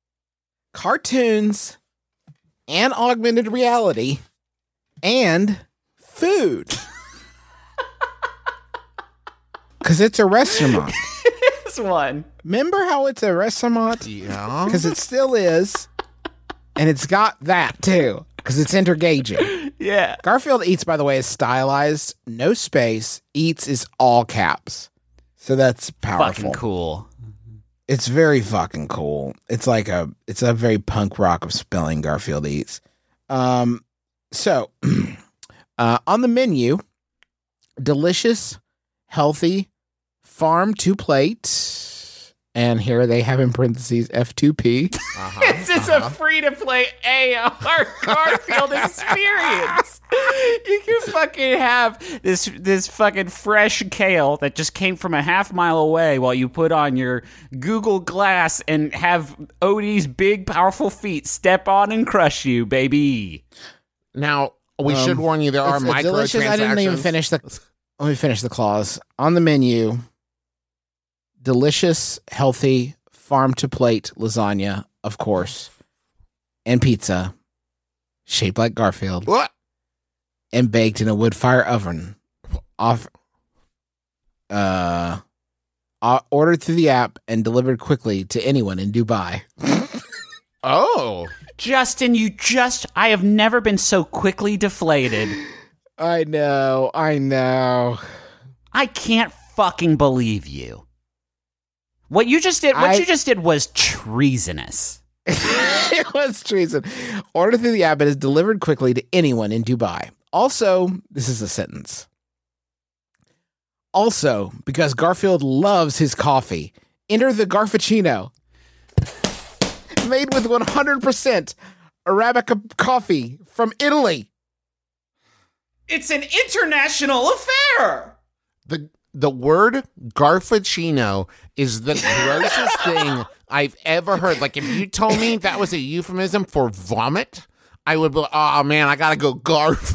Cartoons and augmented reality and food. Because it's a restaurant. This one. Remember how it's a restaurant? Yeah. Because it still is. And it's got that too. Because it's intergaging. Yeah. Garfield Eats, by the way, is stylized. No space. Eats is all caps. So that's powerful. Fucking cool. It's very fucking cool. It's like a it's a very punk rock of spelling Garfield Eats. Um so uh on the menu, delicious, healthy, farm to plate. And here they have in parentheses F two P. Uh-huh. It's just a free-to-play A R Garfield experience. You can fucking have this this fucking fresh kale that just came from a half mile away while you put on your Google Glass and have Odie's big, powerful feet step on and crush you, baby. Now, we should warn you, there are Um, It's- it's delicious. microtransactions. I didn't even finish the. Let me finish the clause. On the menu, delicious, healthy, farm to plate lasagna, of course, and pizza, shaped like Garfield, What? and baked in a wood fire oven. Off, uh, uh, ordered through the app and delivered quickly to anyone in Dubai. Oh. Justin, you just... I have never been so quickly deflated. I know, I know. I can't fucking believe you. What you just did, what I- you just did was treasonous. It was treason. Ordered through the app and is delivered quickly to anyone in Dubai. Also, this is a sentence. Also, because Garfield loves his coffee, enter the Garfuccino. made with one hundred percent Arabica coffee from Italy. It's an international affair. The the word Garfuccino is the grossest thing I've ever heard. Like, if you told me that was a euphemism for vomit, I would be like, oh man, I gotta go garf.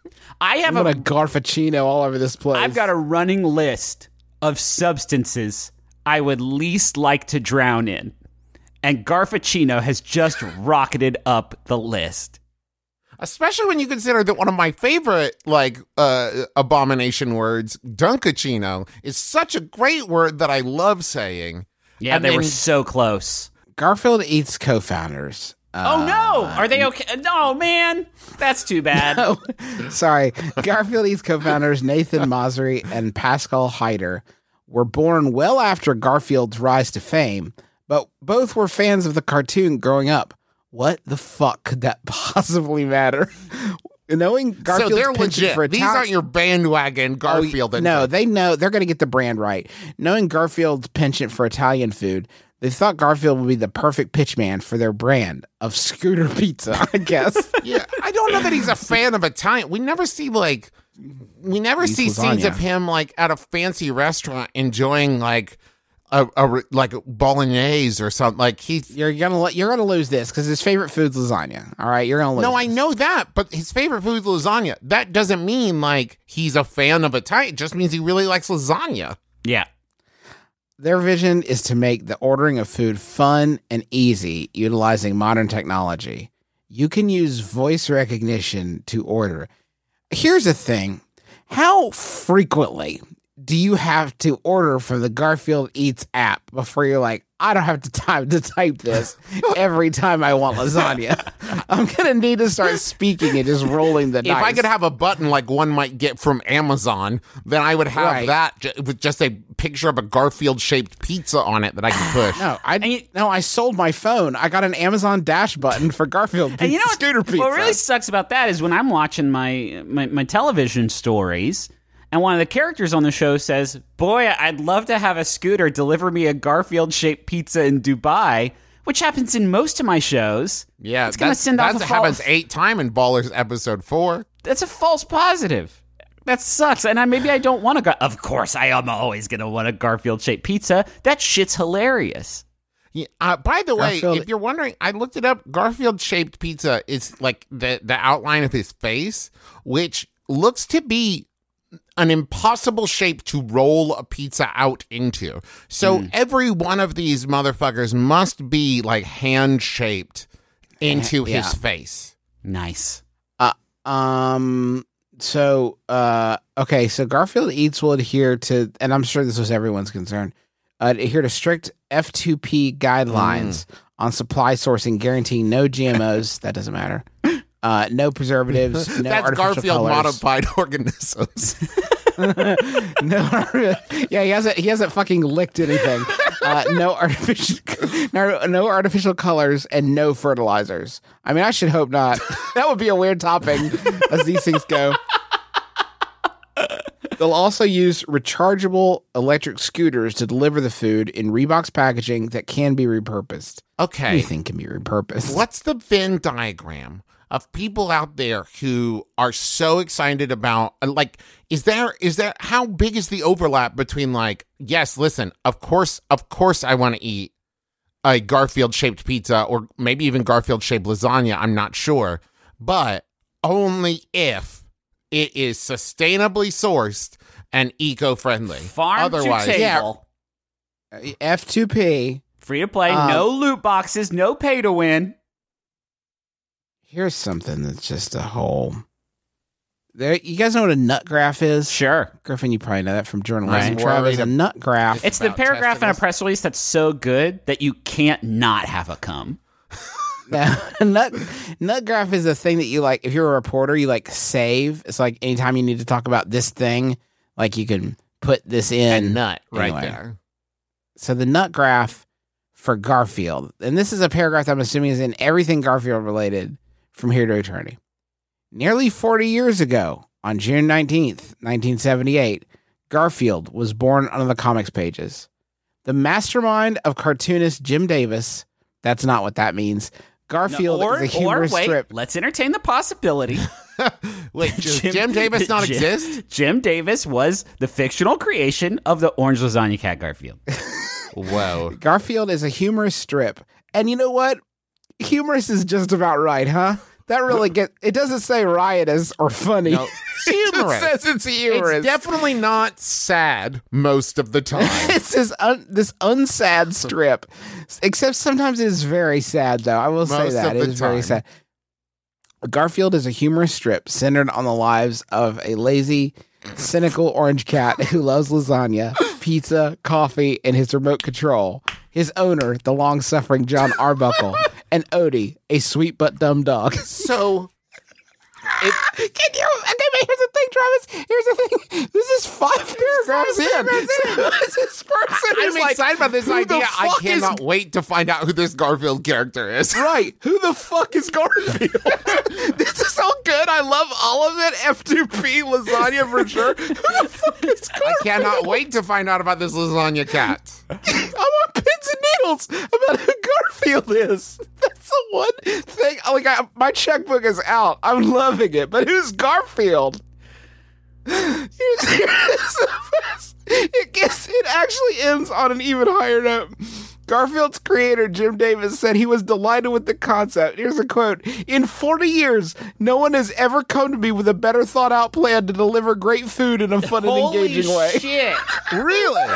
I have I'm a gonna Garfuccino all over this place. I've got a running list of substances I would least like to drown in. And Garfuccino has just rocketed up the list. Especially when you consider that one of my favorite, like, uh, abomination words, Dunkachino, is such a great word that I love saying. Yeah, And they then- were so close. Garfield Eats co-founders. Oh no! Are they okay? No, man, that's too bad. Oh, sorry. Garfield Eats co-founders Nathan Masri and Pascal Heider were born well after Garfield's rise to fame, but both were fans of the cartoon growing up. What the fuck could that possibly matter? Knowing Garfield's so they're penchant legit. for These Italian- aren't your bandwagon Garfield. Oh, no, they know they're going to get the brand right. Knowing Garfield's penchant for Italian food, they thought Garfield would be the perfect pitchman for their brand of scooter pizza, I guess. Yeah, I don't know that he's a fan of Italian. We never see like, we never Eats see scenes lasagna. of him like at a fancy restaurant enjoying like a, a like bolognese or something. Like he's You're gonna let- you're gonna lose this because his favorite food's lasagna. All right, you're gonna lose. no, I this. know that, but his favorite food is lasagna. That doesn't mean like he's a fan of Italian. It just means he really likes lasagna. Yeah. Their vision is to make the ordering of food fun and easy utilizing modern technology. You can use voice recognition to order. Here's the thing. How frequently do you have to order from the Garfield Eats app before you're like, I don't have the time to type this every time I want lasagna? I'm going to need to start speaking and just rolling the If dice. I could have a button like one might get from Amazon, then I would have Right. that ju- with just a picture of a Garfield-shaped pizza on it that I could push. No, I no, I sold my phone. I got an Amazon Dash button for Garfield pizza, And you know what, scooter pizza. what really sucks about that is when I'm watching my, my, my television stories, and one of the characters on the show says, boy, I'd love to have a scooter deliver me a Garfield-shaped pizza in Dubai, which happens in most of my shows. Yeah, it's going to that's- send off that a happens false, eight time in Ballers episode four. That's a false positive. That sucks. And I, maybe I don't want to go. Of course, I am always going to want a Garfield-shaped pizza. That shit's hilarious. Yeah, uh, by the way, Garfield- if you're wondering, I looked it up. Garfield-shaped pizza is like the the outline of his face, which looks to be an impossible shape to roll a pizza out into. So every one of these motherfuckers must be like hand shaped into Yeah. his face. Nice. Uh, um. So, uh, okay. So Garfield Eats will adhere to, and I'm sure this was everyone's concern, uh, adhere to strict F two P guidelines on supply sourcing, guaranteeing no G M Os. That doesn't matter. Uh, no preservatives. No That's artificial Garfield colors. modified organisms. No, yeah, he hasn't. He hasn't fucking licked anything. Uh, no artificial, no, no artificial colors, and no fertilizers. I mean, I should hope not. That would be a weird topping, as these things go. They'll also use rechargeable electric scooters to deliver the food in Reeboks packaging that can be repurposed. Okay. Anything can be repurposed. What's the Venn diagram of people out there who are so excited about, like, is there, is there, how big is the overlap between, like, yes, listen, of course, of course I want to eat a Garfield shaped pizza or maybe even Garfield shaped lasagna, I'm not sure, but only if it is sustainably sourced and eco-friendly. Farm Otherwise, to table. F two P. Free to play. Um, no loot boxes. No pay to win. Here's something that's just a whole. There, you guys know what a nut graph is? Sure. Griffin, you probably know that from journalism. Right. Travis, a Worried nut graph. It's the About paragraph in a testicles. press release that's so good that you can't not have a cum. Now, a nut nut graph is a thing that you like. If you're a reporter, you like save. It's like anytime you need to talk about this thing, like you can put this in. and nut right Anyway. there. So the nut graph for Garfield, and this is a paragraph that I'm assuming is in everything Garfield related from here to eternity. Nearly forty years ago, on June nineteenth, nineteen seventy-eight, Garfield was born on the comics pages. The mastermind of cartoonist Jim Davis That's not what that means. Garfield or, is a or humorous wait, strip. let's entertain the possibility. Wait, does Jim, Davis not Jim, exist? Jim Davis was the fictional creation of the Orange Lasagna Cat Garfield. Whoa. Garfield is a humorous strip. And you know what? Humorous is just about right, huh? That really get. It doesn't say riotous or funny. No, It humorous. just says it's humorous. It's definitely not sad most of the time. It's this un, this unsad strip. Except sometimes it is very sad, though. I will say Most that of it the is very time. sad. Garfield is a humorous strip centered on the lives of a lazy, cynical orange cat who loves lasagna, pizza, coffee, and his remote control. His owner, the long-suffering John Arbuckle, and Odie, a sweet but dumb dog. So, Can you? Okay, but here's the thing, Travis. Here's the thing. This is five paragraphs in. So this person I'm is like, excited about this who the idea. I fuck is- cannot wait to find out who this Garfield character is. Right. Who the fuck is Garfield? This is all good. I love all of it. F two P lasagna for sure. Who the fuck is Garfield? I cannot wait to find out about this lasagna cat. I'm on pins and needles about who Garfield is. That's the one thing. Like, I, my checkbook is out. I'm loving it. But who's Garfield? Here's, here's the best. It gets. It actually ends on an even higher note. Garfield's creator, Jim Davis, said he was delighted with the concept. Here's a quote. In forty years, no one has ever come to me with a better thought out plan to deliver great food in a fun and Holy engaging way. shit. Really?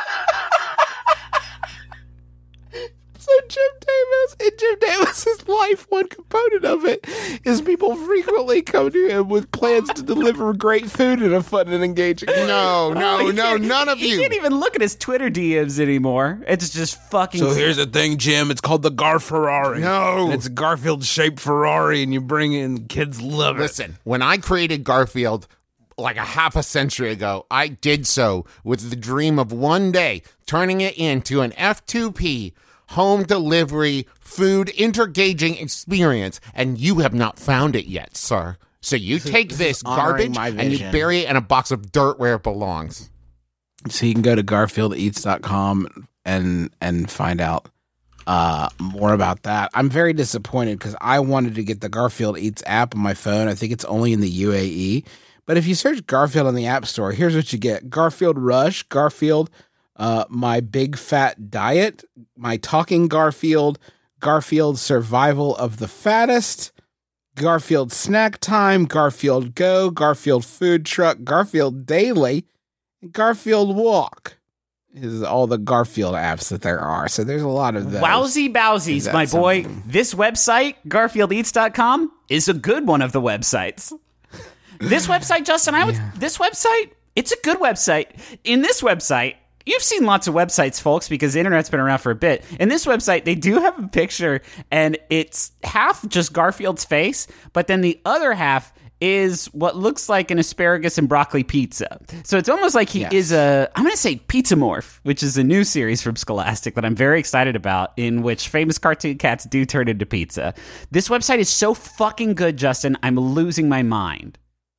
So Jim Davis, in Jim Davis's life, one component of it is people frequently come to him with plans to deliver great food in a fun and engaging way. No, no, Oh, he no, can't- none of he you. can't even look at his Twitter D Ms anymore. It's just fucking. So here's the thing, Jim. It's called the Gar Ferrari. No. And it's a Garfield-shaped Ferrari, and you bring in kids love it. Listen, when I created Garfield like a half a century ago, I did so with the dream of one day turning it into an F two P home delivery food intergaging experience, and you have not found it yet, sir. So you take this honoring garbage my and you vision. bury it in a box of dirt where it belongs. So you can go to garfield eats dot com and and find out uh, more about that. I'm very disappointed because I wanted to get the Garfield Eats app on my phone. I think it's only in the U A E. But if you search Garfield in the App Store, here's what you get. Garfield Rush, Garfield, uh, My Big Fat Diet, My Talking Garfield, Garfield Survival of the Fattest, Garfield Snack Time, Garfield Go, Garfield Food Truck, Garfield Daily, Garfield Walk. Is all the Garfield apps that there are. So there's a lot of those. Wowsy bowsies, Is that my boy. something? This website, garfield eats dot com, is a good one of the websites. This website, Justin, I would. This website, it's a good website. In this website, you've seen lots of websites, folks, because the internet's been around for a bit. In this website, they do have a picture, and it's half just Garfield's face, but then the other half is what looks like an asparagus and broccoli pizza. So it's almost like he Yes. is a, I'm going to say Pizza Morph, which is a new series from Scholastic that I'm very excited about, in which famous cartoon cats do turn into pizza. This website is so fucking good, Justin. I'm losing my mind.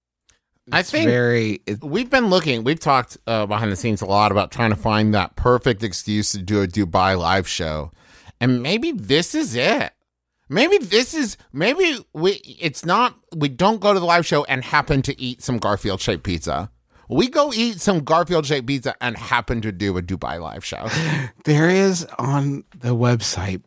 I It's think very. It, we've been looking, we've talked uh, behind the scenes a lot about trying to find that perfect excuse to do a Dubai live show. And maybe this is it. Maybe this is, maybe we, it's not, we don't go to the live show and happen to eat some Garfield shaped pizza. We go eat some Garfield shaped pizza and happen to do a Dubai live show. there is on the website,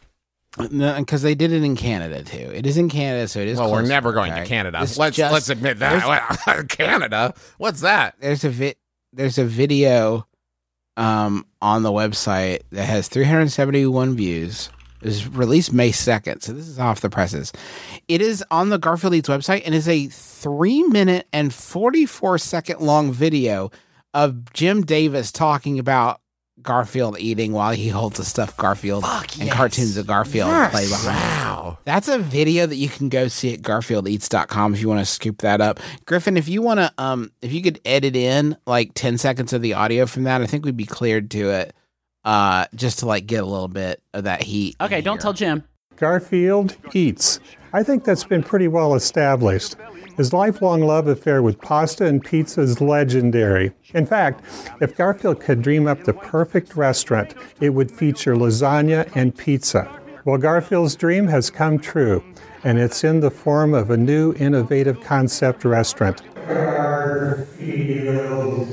because they did it in Canada too. It is in Canada, so it is. Well, we're closer, never going okay? to Canada. It's Let's just- let's admit that. Canada? What's that? There's a vi- There's a video um, on the website that has three hundred seventy-one views. It was released May second, so this is off the presses. It is on the Garfield Eats website and is a three minute and forty-four second long video of Jim Davis talking about Garfield eating while he holds a stuffed Garfield and cartoons of Garfield play behind. Wow. That's a video that you can go see at garfield eats dot com if you want to scoop that up. Griffin, if you want to, um, if you could edit in like ten seconds of the audio from that, I think we'd be cleared to it, uh, just to like get a little bit of that heat. Okay, in don't here. tell Jim. Garfield eats. I think that's been pretty well established. His lifelong love affair with pasta and pizza is legendary. In fact, if Garfield could dream up the perfect restaurant, it would feature lasagna and pizza. Well, Garfield's dream has come true, and it's in the form of a new innovative concept restaurant. Garfield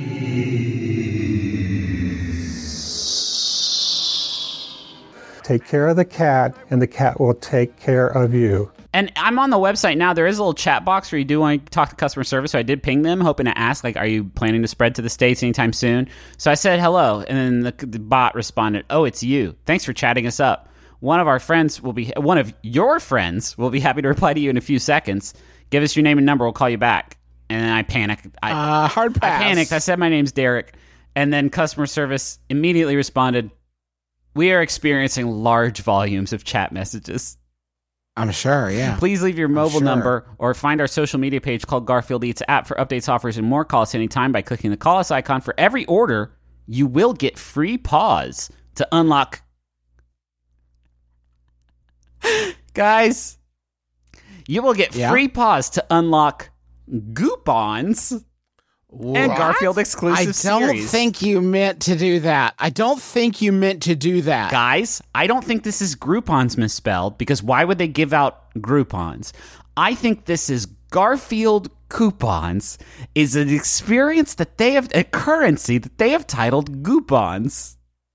Take care of the cat, and the cat will take care of you. And I'm on the website now. There is a little chat box where you do want to talk to customer service. So I did ping them, hoping to ask, like, are you planning to spread to the States anytime soon? So I said hello, and then the, the bot responded, oh, it's you. Thanks for chatting us up. One of our friends will be, one of your friends will be happy to reply to you in a few seconds. Give us your name and number. We'll call you back. And then I panicked. I, Uh, hard pass. I panicked. I said, my name's Derek. And then customer service immediately responded, we are experiencing large volumes of chat messages. I'm sure, yeah. Please leave your mobile sure. number or find our social media page called Garfield Eats app for updates, offers, and more. Call us anytime by clicking the call us icon. For every order, you will get free paws to unlock. Guys, you will get Yeah? free paws to unlock Goopons and Garfield exclusive I don't series. think you meant to do that. I don't think you meant to do that. Guys, I don't think this is Groupons misspelled, because why would they give out Groupons? I think this is Garfield Coupons, is an experience that they have, a currency that they have titled Goupons.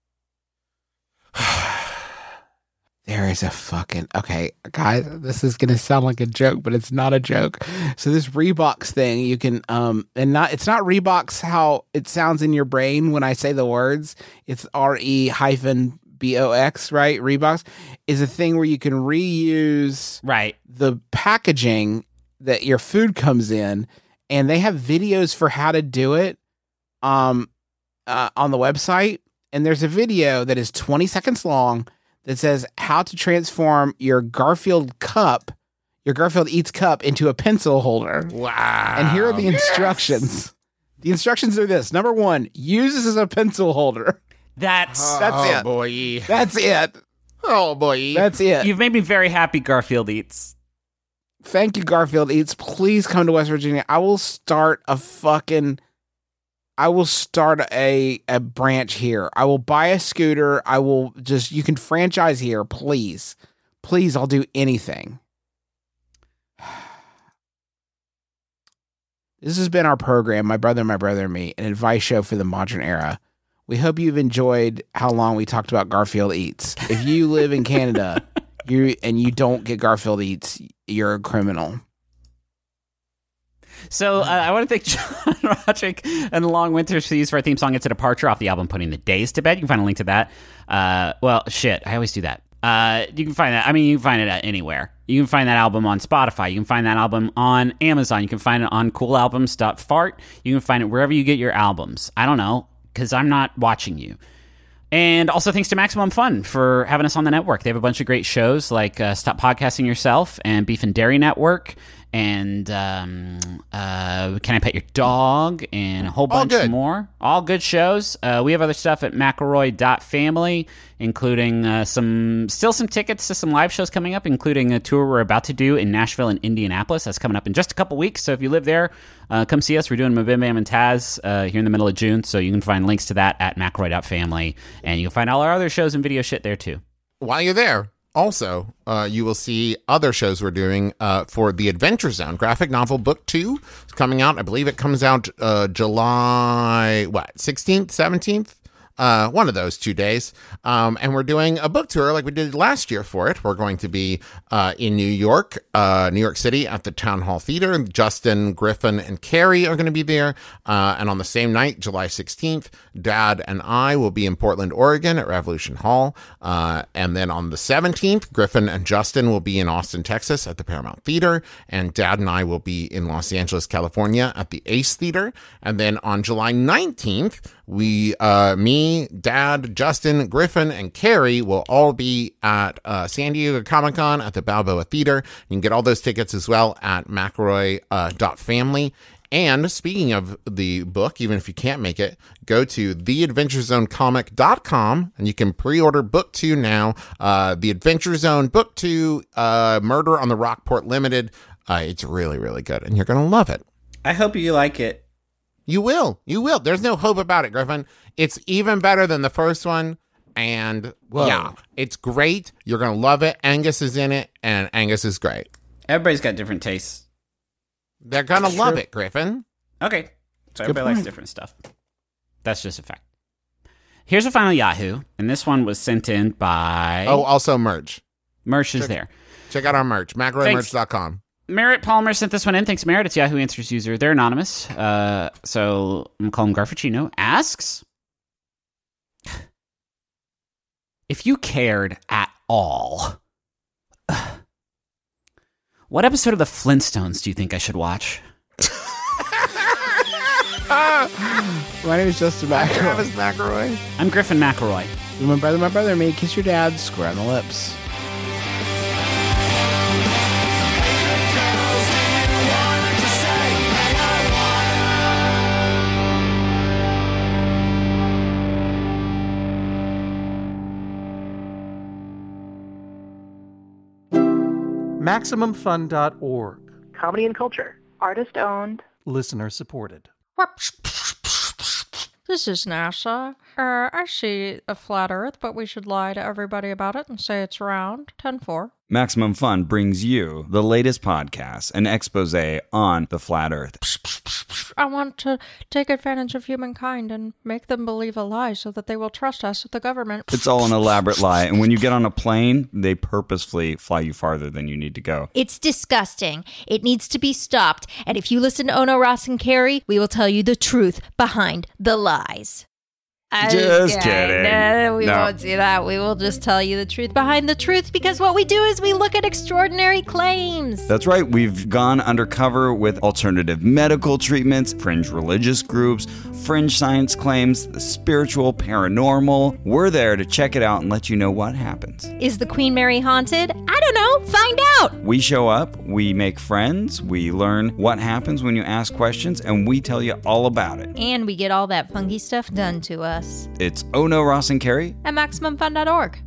There is a fucking okay, guys. This is gonna sound like a joke, but it's not a joke. So this Reeboks thing, you can um, and not it's not Reeboks how it sounds in your brain when I say the words. It's R E hyphen B O X, right? Reeboks is a thing where you can reuse right the packaging that your food comes in, and they have videos for how to do it um uh, on the website. And there's a video that is twenty seconds long that says how to transform your Garfield cup, your Garfield Eats cup, into a pencil holder. Wow. And here are the instructions. The instructions are this. Number one, use this as a pencil holder. That's That's oh, it. boy. That's it. Oh, boy. That's it. You've made me very happy, Garfield Eats. Thank you, Garfield Eats. Please come to West Virginia. I will start a fucking... I will start a, a branch here. I will buy a scooter. I will just, you can franchise here, please. Please, I'll do anything. This has been our program, My Brother, My Brother and Me, an advice show for the modern era. We hope you've enjoyed how long we talked about Garfield Eats. If you live in Canada you and you don't get Garfield Eats, you're a criminal. So uh, I want to thank John Roderick and the Long Winter Seas for our theme song. It's a departure off the album Putting the Days to Bed. You can find a link to that. Uh, well, shit, I always do that. Uh, you can find that. I mean, you can find it anywhere. You can find that album on Spotify. You can find that album on Amazon. You can find it on cool albums dot fart. You can find it wherever you get your albums. I don't know, because I'm not watching you. And also thanks to Maximum Fun for having us on the network. They have a bunch of great shows like uh, Stop Podcasting Yourself and Beef and Dairy Network and um, uh, Can I Pet Your Dog and a whole bunch more. All good shows. Uh, we have other stuff at McElroy dot family, including uh, some still some tickets to some live shows coming up, including a tour we're about to do in Nashville and Indianapolis. That's coming up in just a couple weeks. So if you live there, uh, come see us. We're doing Mabim Bam and Taz uh, here in the middle of June. So you can find links to that at McElroy dot family. And you can find all our other shows and video shit there too. While you're there, also, uh, you will see other shows we're doing uh, for the Adventure Zone graphic novel book two. It's coming out. I believe it comes out uh, July, what, sixteenth, seventeenth? Uh, one of those two days. Um, and we're doing a book tour like we did last year for it. We're going to be uh, in New York, uh, New York City at the Town Hall Theater. Justin, Griffin, and Carrie are going to be there. Uh, and on the same night, July sixteenth, Dad and I will be in Portland, Oregon at Revolution Hall. Uh, and then on the seventeenth, Griffin and Justin will be in Austin, Texas at the Paramount Theater. And Dad and I will be in Los Angeles, California at the Ace Theater. And then on July nineteenth, we, uh, me, Dad, Justin, Griffin, and Carrie will all be at uh, San Diego Comic-Con at the Balboa Theater. You can get all those tickets as well at McElroy dot family. And speaking of the book, even if you can't make it, go to the adventure zone comic dot com and you can pre-order book two now. Uh, the Adventure Zone book two, uh, Murder on the Rockport Limited. Uh, it's really, really good, and you're going to love it. I hope you like it. You will. You will. There's no hope about it, Griffin. It's even better than the first one. And yeah, it's great. You're going to love it. Angus is in it, and Angus is great. Everybody's got different tastes. They're going to love it, Griffin. Okay. So Good everybody likes point. different stuff. That's just a fact. Here's a final Yahoo, and this one was sent in by... Oh, also merch. Merch is Check- there. Check out our merch, McElroy Merch dot com. Merritt Palmer sent this one in. Thanks, Merritt. It's Yahoo Answers user. They're anonymous. Uh, so I'm calling Garfuccino. Asks, if you cared at all, what episode of the Flintstones do you think I should watch? My name is Justin McElroy. Travis McElroy. I'm Griffin McElroy. My brother, my brother, may kiss your dad square on the lips. Maximum Fun dot org. Comedy and culture. Artist owned. Listener supported. This is NASA. Uh, I see a flat Earth, but we should lie to everybody about it and say it's round. ten four. Maximum Fun brings you the latest podcast, an expose on the flat Earth. I want to take advantage of humankind and make them believe a lie so that they will trust us with the government. It's all an elaborate lie, and when you get on a plane, they purposefully fly you farther than you need to go. It's disgusting. It needs to be stopped. And if you listen to Ono, Ross, and Carrie, we will tell you the truth behind the lies. I Just kidding. No, we No. won't do that. We will just tell you the truth behind the truth, because what we do is we look at extraordinary claims. That's right. We've gone undercover with alternative medical treatments, fringe religious groups, fringe science claims, the spiritual, paranormal. We're there to check it out and let you know what happens. Is the Queen Mary haunted? I don't know. Find out. We show up, we make friends, we learn what happens when you ask questions, and we tell you all about it. And we get all that funky stuff done to us. It's Ono, Ross, and Carrie At Maximum Fun dot org.